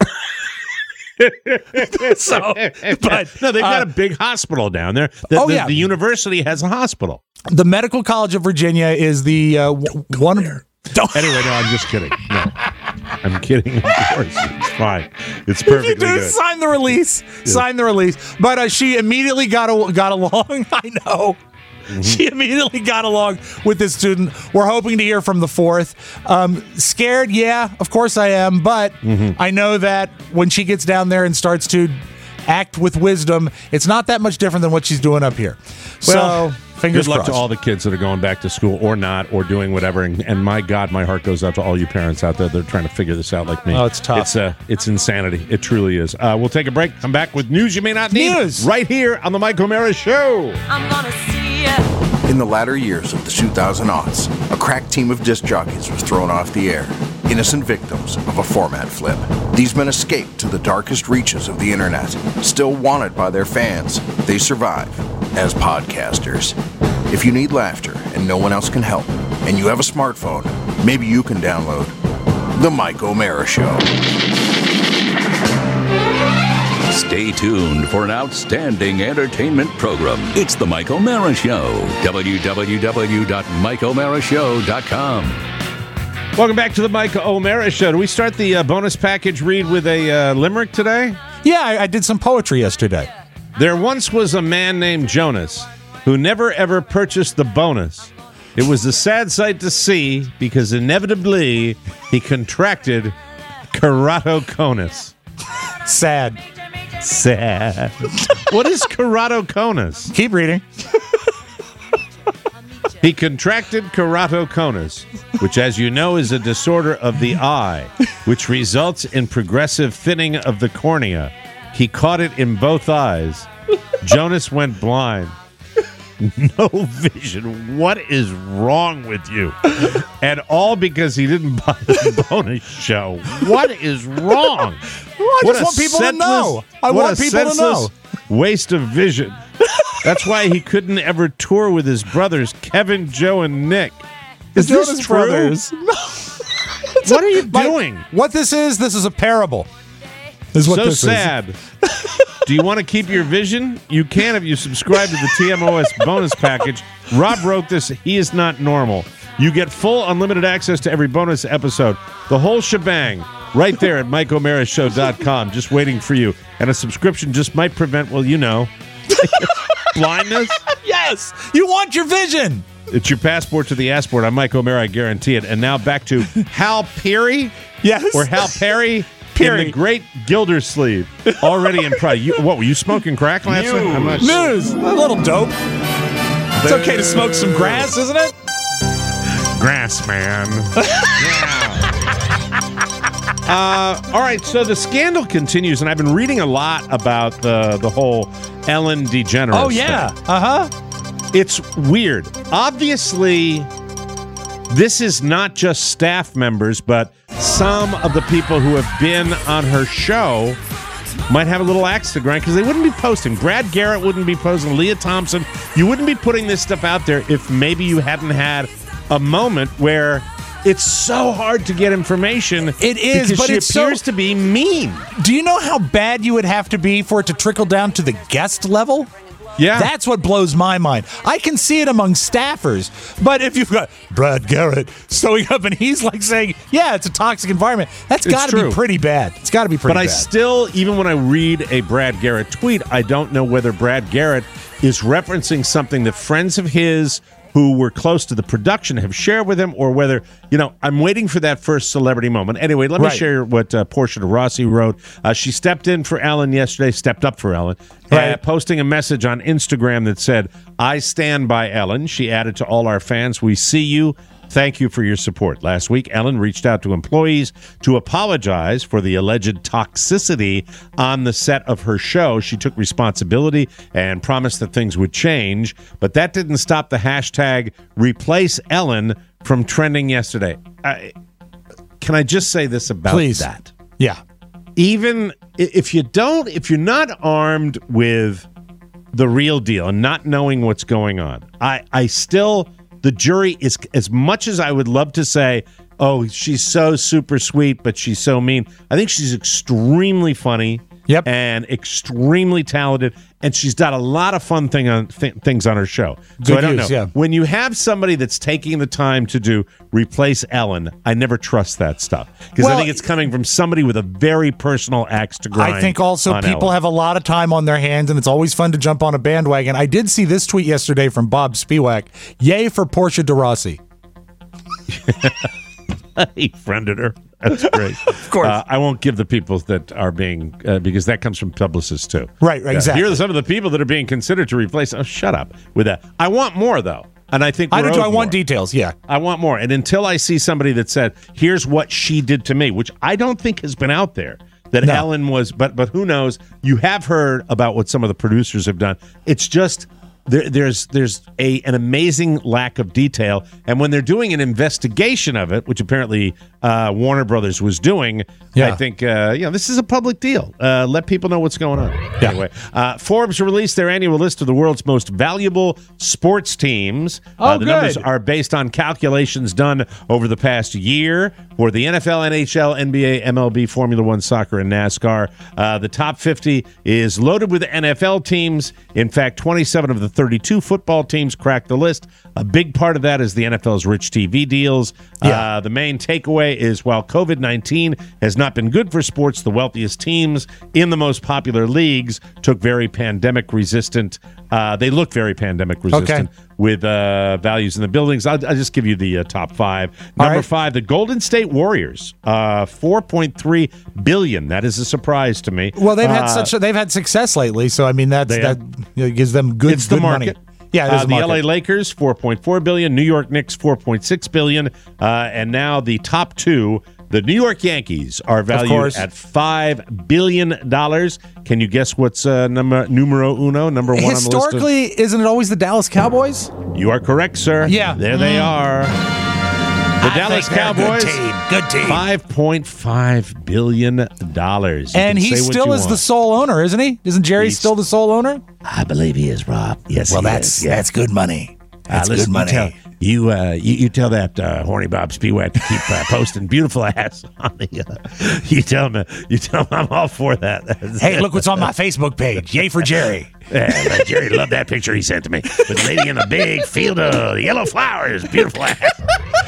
so, but no, they've got uh, a big hospital down there. The, Oh, the, yeah. the university has a hospital. the Medical College of Virginia is the uh, w- one. Don't. Anyway, no, I'm just kidding. No, I'm kidding. Of course, it's fine. It's If you perfectly do, good. sign the release. Sign the release. But uh, she immediately got a, got along. I know. Mm-hmm. She immediately got along with this student. We're hoping to hear from the fourth. Um, scared, yeah, of course I am. But Mm-hmm. I know that when she gets down there and starts to act with wisdom, it's not that much different than what she's doing up here. Well, so, fingers good luck crossed. to all the kids that are going back to school or not, or doing whatever. And, and my God, my heart goes out to all you parents out there that are trying to figure this out like me. Oh, it's tough. It's uh, it's insanity. It truly is. Uh, we'll take a break. Come back with news you may not need. News. Right here on the Mike O'Mara Show. I'm gonna see ya. In the latter years of the two thousand aughts, a crack team of disc jockeys was thrown off the air, innocent victims of a format flip. These men escaped to the darkest reaches of the internet, still wanted by their fans. They survive as podcasters. If you need laughter and no one else can help, and you have a smartphone, maybe you can download The Mike O'Mara Show. Stay tuned for an outstanding entertainment program. It's The Mike O'Mara Show. w w w dot mike o'mara show dot com. Welcome back to the Mike O'Mara Show. Do we start the uh, bonus package read with a uh, limerick today? Yeah, I, I did some poetry yesterday. There once was a man named Jonas who never ever purchased the bonus. It was a sad sight to see because inevitably he contracted keratoconus. Sad. Sad. What is keratoconus? Keep reading. He contracted keratoconus, which, as you know, is a disorder of the eye, which results in progressive thinning of the cornea. He caught it in both eyes. Jonas went blind. No vision. What is wrong with you? And all because he didn't buy the bonus show. What is wrong? Well, I what just want people to know. I what want a people to know. Waste of vision. That's why he couldn't ever tour with his brothers, Kevin, Joe, and Nick. Is The this Jonas true? Brothers. What are you doing? Mike, what this is, this is a parable. Is what so this sad. Is. Do you want to keep your vision? You can if you subscribe to the T M O S bonus package. Rob wrote this. He is not normal. You get full unlimited access to every bonus episode. The whole shebang right there at mike o'mara show dot com, just waiting for you. And a subscription just might prevent, well, you know, blindness. Yes. You want your vision. It's your passport to the assport. I'm Mike O'Mara. I guarantee it. And now back to Hal Peary. Yes. Or Hal Perry. Peary. In the great Gildersleeve, already in pride. You, what, were you smoking crack last night? I'm not sure. News. A little dope. It's okay to smoke some grass, isn't it? Grass, man. Yeah. uh, all right, so the scandal continues, and I've been reading a lot about the, the whole Ellen DeGeneres Oh, yeah. thing. Uh-huh. It's weird. Obviously, this is not just staff members, but some of the people who have been on her show might have a little axe to grind because they wouldn't be posting. Brad Garrett wouldn't be posting. Leah Thompson. You wouldn't be putting this stuff out there if maybe you hadn't had a moment where it's so hard to get information. It is, because but she it's appears so, to be mean. Do you know how bad you would have to be for it to trickle down to the guest level? Yeah. That's what blows my mind. I can see it among staffers, but if you've got Brad Garrett showing up and he's like saying, yeah, it's a toxic environment, that's got to be pretty bad. It's got to be pretty but bad. But I still, even when I read a Brad Garrett tweet, I don't know whether Brad Garrett is referencing something that friends of his who were close to the production have shared with him, or whether, you know, I'm waiting for that first celebrity moment. Anyway, let me Right. share what uh, Portia de Rossi wrote. Uh, she stepped in for Ellen yesterday, stepped up for Ellen, Right. uh, posting a message on Instagram that said, I stand by Ellen. She added to all our fans, we see you. Thank you for your support. Last week, Ellen reached out to employees to apologize for the alleged toxicity on the set of her show. She took responsibility and promised that things would change, but that didn't stop the hashtag replace Ellen from trending yesterday. I, can I just say this about Please. that? Yeah. Even if you don't, if you're not armed with the real deal and not knowing what's going on, I, I still... The jury is, as much as I would love to say, oh, she's so super sweet, but she's so mean. I think she's extremely funny. Yep. And extremely talented, and she's got a lot of fun thing on th- things on her show. So Good I don't use, know. yeah. When you have somebody that's taking the time to do replace Ellen, I never trust that stuff because Well, I think it's coming from somebody with a very personal axe to grind. I think also on people Ellen. have a lot of time on their hands, and it's always fun to jump on a bandwagon. I did see this tweet yesterday from Bob Spiewak. Yay for Portia de Rossi. He friended her. That's great. Of course. Uh, I won't give the people that are being, uh, because that comes from publicists too. Right, right, Uh, exactly. Here are some of the people that are being considered to replace. Oh, shut up with that. I want more, though. And I think I we're do too. I owed want more. details, yeah. I want more. And until I see somebody that said, here's what she did to me, which I don't think has been out there, that No. Ellen was, but but who knows? You have heard about what some of the producers have done. It's just, there, there's there's a an amazing lack of detail. And when they're doing an investigation of it, which apparently uh, Warner Brothers was doing, Yeah. I think uh, you know this is a public deal. Uh, let people know what's going on. Yeah. Anyway, uh, Forbes released their annual list of the world's most valuable sports teams. Oh, uh, the good. numbers are based on calculations done over the past year for the N F L, N H L, N B A, M L B, Formula One, soccer, and NASCAR. Uh, the top fifty is loaded with N F L teams. In fact, twenty-seven of the thirty-two football teams cracked the list. A big part of that is the N F L's rich T V deals. Yeah. Uh, the main takeaway is while COVID nineteen has not been good for sports, the wealthiest teams in the most popular leagues took very pandemic resistant. Uh, they look very pandemic resistant Okay. with uh, values in the buildings. I'll, I'll just give you the uh, top five. Number right. five, the Golden State Warriors, uh, four point three billion. That is a surprise to me. Well, they've had Uh, such they've had success lately, so I mean that's They that have. you know, gives them good, It's the good market. money. Yeah, it is uh, the the market. L A Lakers, four point four billion dollars. New York Knicks, four point six billion dollars. Uh, and now the top two, the New York Yankees, are valued course. at five billion dollars. Can you guess what's uh, number numero uno, number one on the list? Historically, isn't it always the Dallas Cowboys? Of, you are correct, sir. Yeah. There they Mm. are. The I Dallas think they're a Cowboys, good team. Good team. five point five billion dollars. You And can he say what still you is the want. sole owner, isn't he? Isn't Jerry He's- still the sole owner? I believe he is, Rob. Yes, Well, he that's is. Yeah. that's good money. That's uh, listen, good money. You tell, you, uh, you, you tell that uh, horny Bob Spiewak to keep uh, posting beautiful ass on the. Uh, you tell him. You tell him I'm all for that. Hey, look what's on my Facebook page. Yay for Jerry. Yeah, uh, Jerry loved that picture he sent to me with the lady in a big field of yellow flowers. Beautiful ass.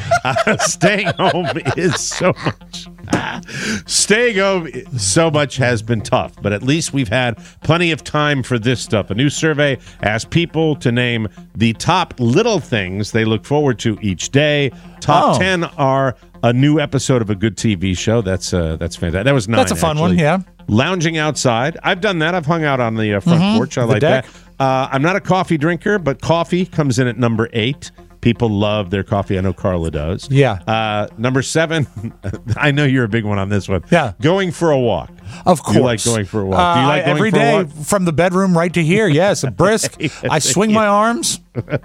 Uh, staying home is so much. Uh, staying home so much has been tough, but at least we've had plenty of time for this stuff. A new survey asked people to name the top little things they look forward to each day. Top Oh. ten are a new episode of a good T V show. That's uh, that's fantastic. That was nine. That's a fun one, actually. yeah. Lounging outside. I've done that. I've hung out on the uh, front Mhm, porch. I the like deck. that. Uh, I'm not a coffee drinker, but coffee comes in at number eight. People love their coffee. I know Carla does. Yeah. Uh, number seven, I know you're a big one on this one. Yeah. Going for a walk. Of course. You like going for a walk. Do you Uh, like going every for day a walk? from the bedroom right to here? Yes, a brisk. I swing my arms,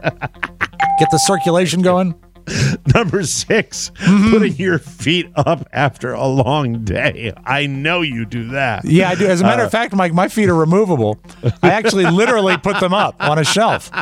get the circulation going. Number six, Mm-hmm. putting your feet up after a long day. I know you do that. Yeah, I do. As a matter Uh, of fact, Mike, my feet are removable. I actually literally put them up on a shelf.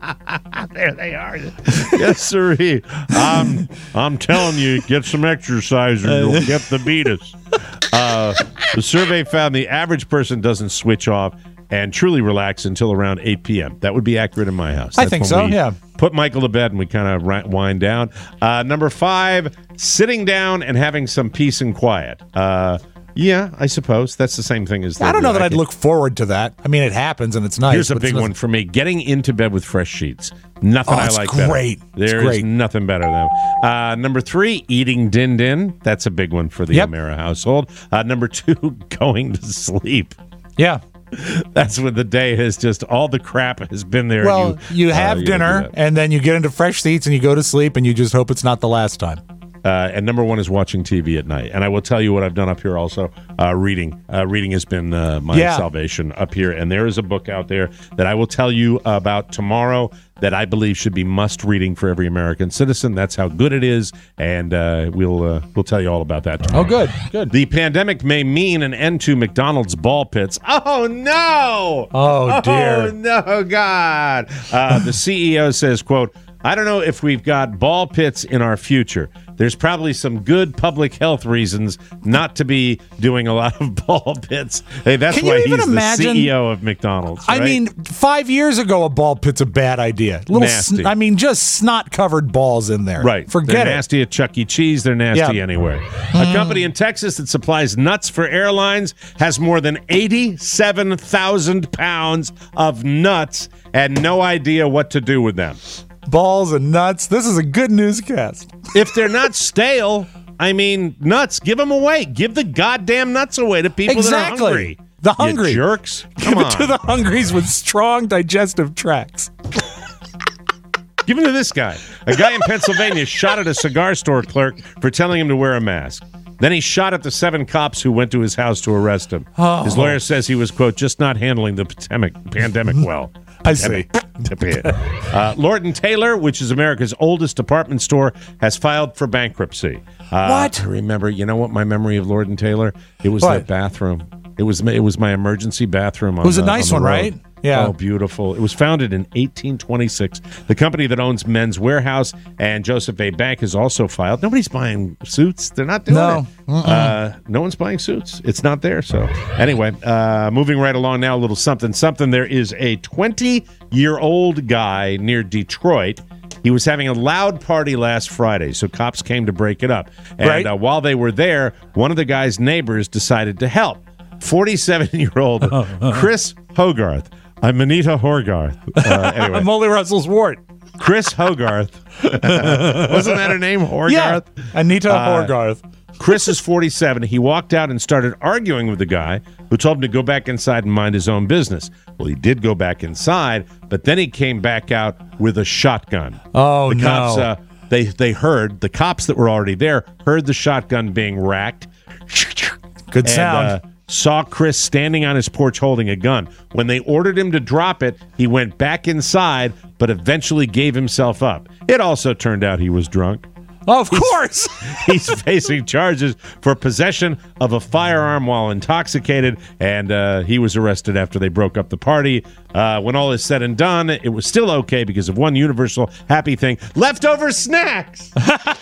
There they are. Yes, sirree. I'm, I'm telling you, get some exercise or you'll get the beatus. Uh, the survey found the average person doesn't switch off and truly relax until around eight p.m. That would be accurate in my house. I That's think when so, we yeah. Put Michael to bed and we kind of ri- wind down. Uh, number five, sitting down and having some peace and quiet. Uh, yeah, I suppose that's the same thing as the I don't know that I I'd can- look forward to that. I mean, it happens and it's nice. Here's a but it's big not- one for me: getting into bed with fresh sheets. Nothing Oh, I it's like great. better. It's There is great. nothing better than. Uh, number three, eating din din. That's a big one for the Yep. O'Mara household. Uh, number two, going to sleep. Yeah. That's when the day has just all the crap has been there. Well, you, uh, have you gotta do dinner that. and then you get into fresh seats and you go to sleep and you just hope it's not the last time. Uh, and number one is watching T V at night. And I will tell you what I've done up here also. Uh, reading. Uh, reading has been uh, my Yeah. salvation up here. And there is a book out there that I will tell you about tomorrow that I believe should be must reading for every American citizen. That's how good it is. And uh, we'll uh, we'll tell you all about that tomorrow. Oh, good. Good. The pandemic may mean an end to McDonald's ball pits. Oh, no. Oh, dear. Oh, no, God. Uh, the C E O says, quote, I don't know if we've got ball pits in our future. There's probably some good public health reasons not to be doing a lot of ball pits. Hey, that's Can you why even he's imagine- the C E O of McDonald's. I right? mean, five years ago, a ball pit's a bad idea. Little, Nasty. sn- I mean, just snot-covered balls in there. Right. Forget They're it. nasty at Chuck E. Cheese. They're nasty Yeah. anywhere. A company in Texas that supplies nuts for airlines has more than eighty-seven thousand pounds of nuts and no idea what to do with them. Balls and nuts. This is a good newscast. If they're not stale, I mean, nuts, give them away. Give the goddamn nuts away to people Exactly. that are hungry. The hungry. You jerks. Come Give on. it to the hungries with strong digestive tracts. Give him to this guy. A guy in Pennsylvania shot at a cigar store clerk for telling him to wear a mask. Then he shot at the seven cops who went to his house to arrest him. Oh. His lawyer says he was, quote, just not handling the pandemic, pandemic well. I see. uh, Lord and Taylor, which is America's oldest department store, has filed for bankruptcy. Uh, What? I remember, you know what my memory of Lord and Taylor? It was What? that bathroom. It was it was my emergency bathroom. On It was a the- nice on the one, road. right? Yeah. Oh, beautiful. It was founded in eighteen twenty-six. The company that owns Men's Warehouse and Joseph A. Bank has also filed. Nobody's buying suits. They're not doing No. it. Uh, no one's buying suits. It's not there. So anyway, uh, moving right along now, a little something, something. There is a twenty-year-old guy near Detroit. He was having a loud party last Friday, so cops came to break it up. And Right. uh, while they were there, one of the guy's neighbors decided to help. forty-seven-year-old Chris Hogarth. I'm Anita Horgarth. Uh, anyway, I'm Molly Russell's wart. Chris Hogarth. Wasn't that her name, Horgarth? Yeah, Anita Uh, Horgarth. Chris is forty-seven. He walked out and started arguing with the guy who told him to go back inside and mind his own business. Well, he did go back inside, but then he came back out with a shotgun. Oh, the no. cops, uh, they, they heard, the cops that were already there heard the shotgun being racked. Good and, sound. uh, saw Chris standing on his porch holding a gun. When they ordered him to drop it, he went back inside, but eventually gave himself up. It also turned out he was drunk. Of course. He's facing charges for possession of a firearm while intoxicated, and uh, he was arrested after they broke up the party. Uh, when all is said and done, it was still okay because of one universal happy thing: leftover snacks.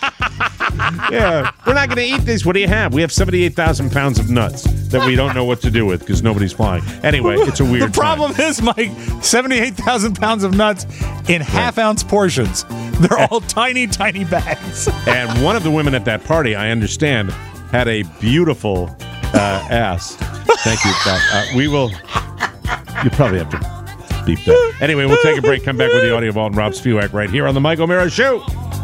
Yeah, we're not going to eat these. What do you have? We have seventy-eight thousand pounds of nuts that we don't know what to do with because nobody's flying. Anyway, it's a weird The problem is, Mike, seventy-eight thousand pounds of nuts in half-ounce portions. They're all tiny, tiny bags. And one of the women at that party, I understand, had a beautiful uh, ass. Thank you. Doc. Uh, we will. You probably have to beep that. Anyway, we'll take a break. Come back with the audio of Alton Rob Spewak right here on the Mike O'Mara Show.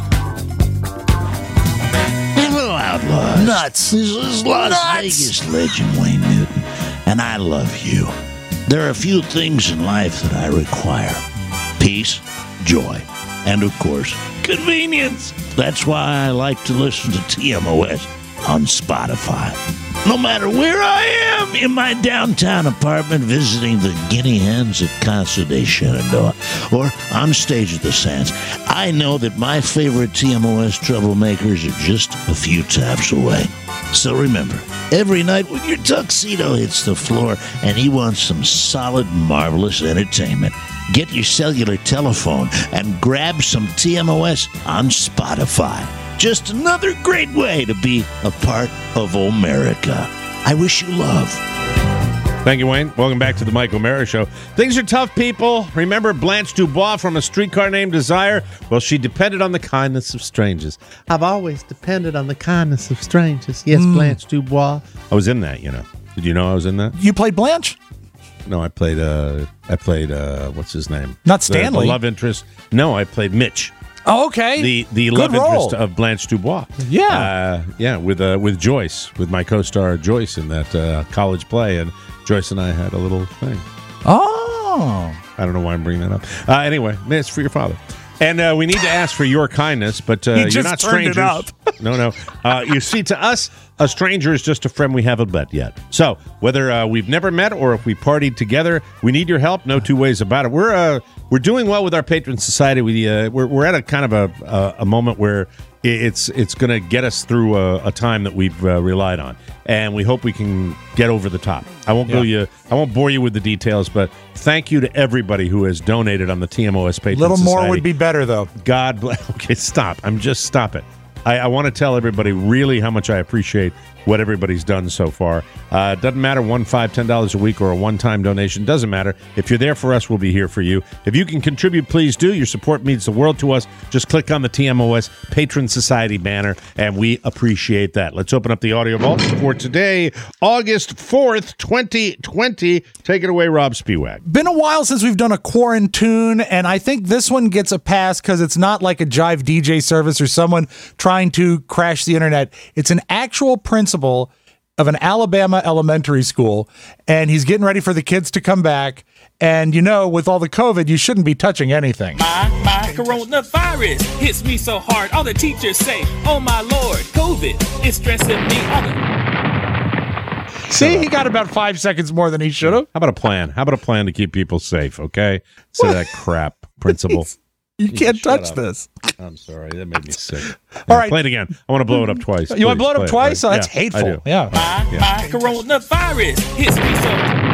Hello, Outlaws. Nuts. This is Las Nuts. Vegas legend Wayne Newton, and I love you. There are a few things in life that I require: peace, joy, and of course, convenience. That's why I like to listen to T M O S on Spotify. No matter where I am, in my downtown apartment visiting the guinea hens at Casa de Shenandoah, or on stage at the Sands, I know that my favorite T M O S troublemakers are just a few taps away. So remember, every night when your tuxedo hits the floor and you want some solid, marvelous entertainment, get your cellular telephone and grab some T M O S on Spotify. Just another great way to be a part of America. I wish you love. Thank you, Wayne. Welcome back to the Mike O'Mara Show. Things are tough, people. Remember Blanche Dubois from A Streetcar Named Desire? Well, she depended on the kindness of strangers. I've always depended on the kindness of strangers. Yes, Mm. Blanche Dubois. I was in that, you know. Did you know I was in that? You played Blanche? No, I played, uh, I played, uh, what's his name? Not The- Stanley. The, love interest. No, I played Mitch. Oh, okay. The the Good love role. interest of Blanche Dubois. Yeah. Uh, yeah, with uh, with Joyce, with my co-star Joyce in that uh, college play. And Joyce and I had a little thing. Oh. I don't know why I'm bringing that up. Uh, anyway, it's for your father. And uh, we need to ask for your kindness, but uh, He you're just not turned it strangers. No, no. Uh, you see, to us, a stranger is just a friend we haven't met yet. So whether uh, we've never met or if we partied together, we need your help. No two ways about it. We're uh, we're doing well with our patron society. We uh, we're we're at a kind of a a, a moment where it's it's going to get us through a, a time that we've uh, relied on, and we hope we can get over the top. I won't go Yeah. you. I won't bore you with the details, but thank you to everybody who has donated on the T M O S patron Little more society. would be better, though. God bless. Okay, stop. I'm just stop it. I, I want to tell everybody really how much I appreciate what everybody's done so far. Uh, doesn't matter, one, five, ten dollars a week or a one-time donation. Doesn't matter. If you're there for us, we'll be here for you. If you can contribute, please do. Your support means the world to us. Just click on the T M O S Patron Society banner, and we appreciate that. Let's open up the audio vault for today, August fourth, twenty twenty. Take it away, Rob Spewak. Been a while since we've done a quarantine, and I think this one gets a pass because it's not like a Jive D J service or someone trying to crash the internet. It's an actual principal of an Alabama elementary school, and he's getting ready for the kids to come back. And, you know, with all the COVID, you shouldn't be touching anything. My, my coronavirus hits me so hard. All the teachers say, oh my Lord, COVID is stressing me. All the- See, he got about five seconds more than he should have. How about a plan? How about a plan to keep people safe, okay? So that crap principle. You can't Shut touch up. this. I'm sorry. That made me sick. All right. Play it again. I want to blow it up twice. You want to blow it up Please, twice? play Oh, it. that's Yeah, I hateful. do. Yeah. My, my coronavirus hits me so.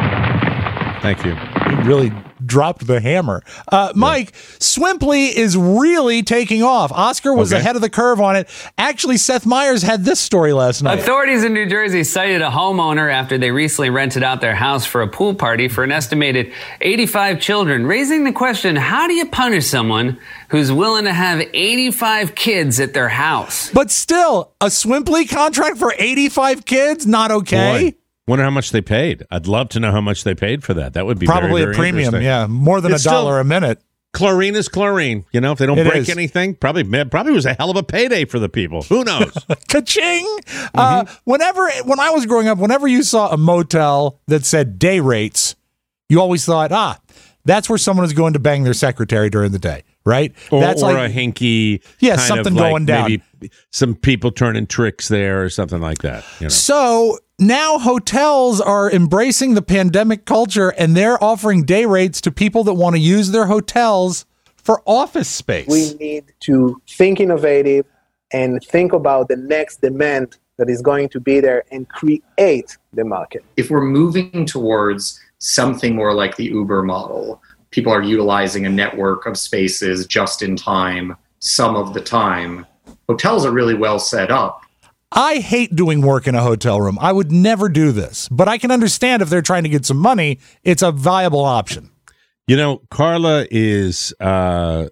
Thank you. He really dropped the hammer. Uh, Mike, Swimply is really taking off. Oscar was Okay. ahead of the curve on it. Actually, Seth Meyers had this story last night. Authorities in New Jersey cited a homeowner after they recently rented out their house for a pool party for an estimated eighty-five children, raising the question, how do you punish someone who's willing to have eighty-five kids at their house? But still, a Swimply contract for eighty-five kids? Not okay. Boy, wonder how much they paid. I'd love to know how much they paid for that. That would be Probably very, very a premium, interesting. yeah. More than It's a dollar still- a minute. Chlorine is chlorine. You know, if they don't It break is. anything, probably probably was a hell of a payday for the people. Who knows? Ka-ching! Uh, whenever, when I was growing up, whenever you saw a motel that said day rates, you always thought, ah, that's where someone is going to bang their secretary during the day, right? Or, that's or like a hinky, Yeah, kind something of like going down. Maybe some people turning tricks there or something like that. You know. So now hotels are embracing the pandemic culture and they're offering day rates to people that want to use their hotels for office space. We need to think innovative and think about the next demand that is going to be there and create the market. If we're moving towards something more like the Uber model, people are utilizing a network of spaces just in time, some of the time. Hotels are really well set up. I hate doing work in a hotel room. I would never do this, but I can understand if they're trying to get some money, it's a viable option. You know, Carla is uh,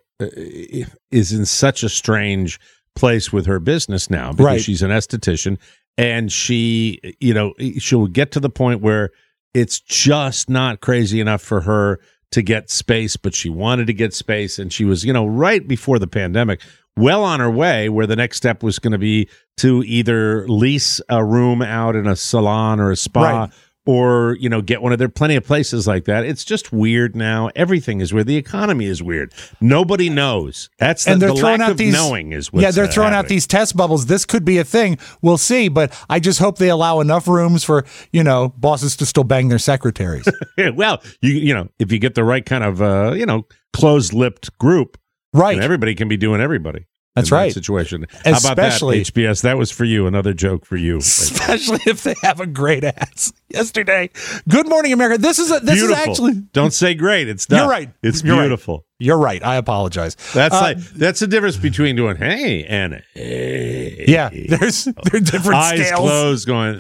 is in such a strange place with her business now because Right. she's an esthetician, and she, you know, she'll get to the point where it's just not crazy enough for her to get space, but she wanted to get space, and she was, you know, right before the pandemic, well on her way where the next step was going to be to either lease a room out in a salon or a spa. Right. Or, you know, get one of there are plenty of places like that. It's just weird now. Everything is weird. The economy is weird. Nobody knows. That's the, And they're the throwing lack out of these knowing is what's yeah, they're uh, throwing out happening. these test bubbles. This could be a thing. We'll see, but I just hope they allow enough rooms for, you know, bosses to still bang their secretaries. Well, you you know, if you get the right kind of uh, you know, closed-lipped group, right? then everybody can be doing everybody. That's in that right. situation. How about that, Especially- H B S? That was for you. Another joke for you. Especially if they have a great ass. Yesterday, Good Morning America. This is a, this beautiful. is actually. Don't say great. It's not. You're right. It's You're right. beautiful. You're right. I apologize. That's Uh, like that's the difference between doing hey and hey. Yeah, there's there's different Eyes scales. closed, going.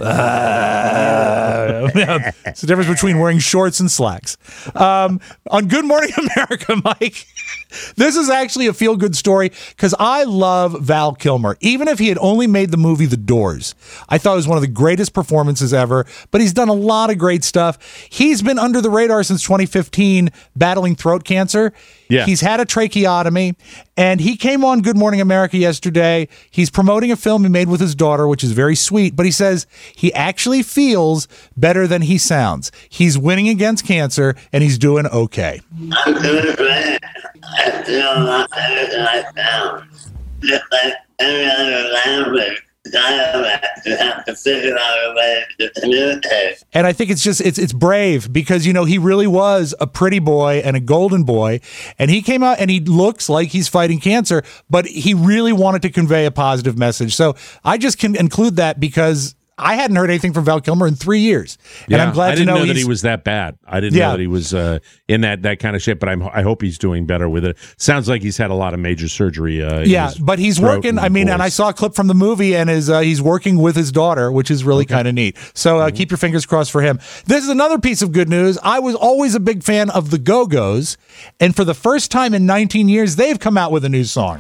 Uh, yeah, it's the difference between wearing shorts and slacks. Um, on Good Morning America, Mike, this is actually a feel-good story because I love Val Kilmer. Even if he had only made the movie The Doors, I thought it was one of the greatest performances ever, but he's done a lot of great stuff. He's been under the radar since twenty fifteen battling throat cancer. Yeah. He's had a tracheotomy, and he came on Good Morning America yesterday. He's promoting a film he made with his daughter, which is very sweet, but he says he actually feels better than he sounds. He's winning against cancer, and he's doing okay. I'm doing great. I feel a lot better than I sound. Just like every other language, dialect, you have to figure out a way to communicate. And I think it's just it's it's brave because you know he really was a pretty boy and a golden boy, and he came out and he looks like he's fighting cancer, but he really wanted to convey a positive message. So I just can include that because I hadn't heard anything from Val Kilmer in three years, and Yeah, I'm glad I didn't to know, know, that he's- he was that bad. I didn't Yeah. know that he was uh, in that, that kind of shape. But I'm, I hope he's doing better with it. Sounds like he's had a lot of major surgery. Uh, in Yeah, his but he's throat working. and I mean, and I voice. saw a clip from the movie, and is uh, he's working with his daughter, which is really kind of neat. So uh, keep your fingers crossed for him. This is another piece of good news. I was always a big fan of the Go-Go's, and for the first time in nineteen years, they've come out with a new song.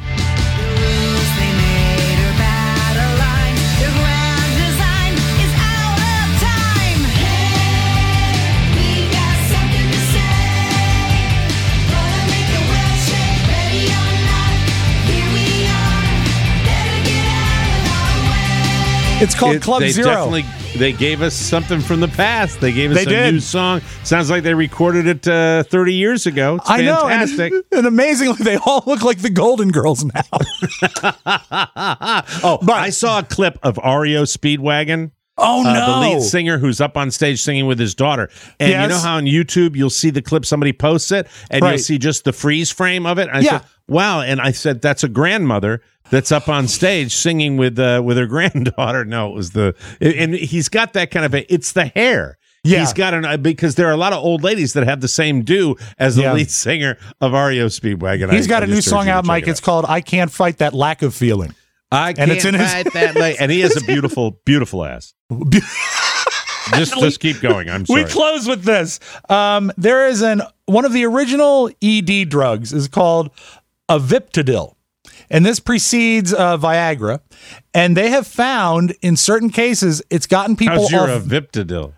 It's called It- Club they Zero. Definitely, they gave us something from the past. They gave us They a did. new song. Sounds like they recorded it uh, thirty years ago. It's I know, and, fantastic. and amazingly, they all look like the Golden Girls now. oh, I saw a clip of R E O Speedwagon. Oh, uh, no. the lead singer who's up on stage singing with his daughter. And Yes. you know how on YouTube you'll see the clip, somebody posts it, and Right. you'll see just the freeze frame of it. And I Yeah. said, wow. And I said, that's a grandmother that's up on stage singing with uh, with her granddaughter. No, it was the, and he's got that kind of a, it's the hair. Yeah. He's got an, because there are a lot of old ladies that have the same do as the Yeah. lead singer of R E O Speedwagon. He's I- got I a new just urge song you to out, check Mike. it It's out. called "I Can't Fight That Lack of Feeling." I And can't it's in his- fight that late. And he has a beautiful, beautiful ass. just, just keep going. I'm sorry. We close with this. Um, there is an one of the original E D drugs is called Aviptadil, and this precedes uh, Viagra. And they have found in certain cases it's gotten people How's your off Aviptadil?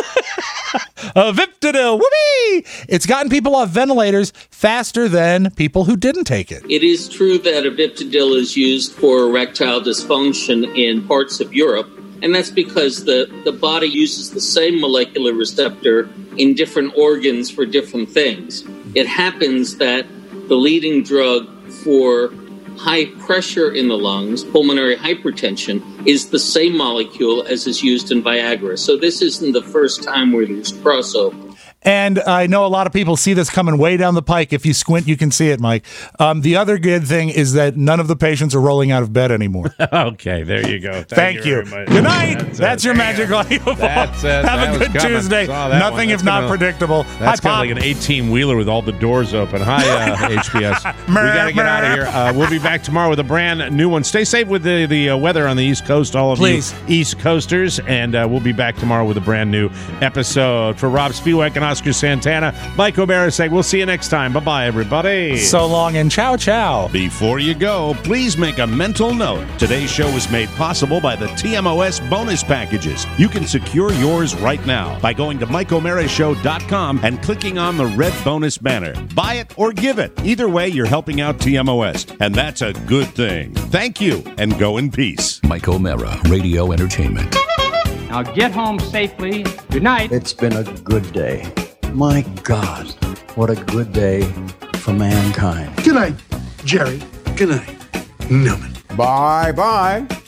Aviptadil. Whoopee! It's gotten people off ventilators faster than people who didn't take it. It is true that Aviptadil is used for erectile dysfunction in parts of Europe, and that's because the, the body uses the same molecular receptor in different organs for different things. It happens that the leading drug for high pressure in the lungs, pulmonary hypertension, is the same molecule as is used in Viagra. So this isn't the first time where there's crossover. And I know a lot of people see this coming way down the pike. If you squint, you can see it, Mike. Um, the other good thing is that none of the patients are rolling out of bed anymore. Okay, there you go. Thank, Thank you. you. very much. Good night. That's, That's it. your magic life. That's it. Have That a was good coming. Tuesday. Saw that Nothing one. if That's not gonna- predictable. That's Hi, kind of Pop. like an eighteen-wheeler with all the doors open. Hi, uh, H B S. we got to get out of here. Uh, we'll be back tomorrow with a brand new one. Stay safe with the, the uh, weather on the East Coast, all of Please. you East Coasters. And uh, we'll be back tomorrow with a brand new episode. For Rob Spiewak and Oscar Santana, Mike O'Mara saying we'll see you next time. Bye-bye, everybody. So long and ciao, ciao. Before you go, please make a mental note. Today's show was made possible by the T M O S bonus packages. You can secure yours right now by going to Mike O'Mara Show dot com and clicking on the red bonus banner. Buy it or give it. Either way, you're helping out T M O S, and that's a good thing. Thank you, and go in peace. Mike O'Mara, Radio Entertainment. Now get home safely. Good night. It's been a good day. My God, what a good day for mankind. Good night, Jerry. Good night, Newman. Bye-bye.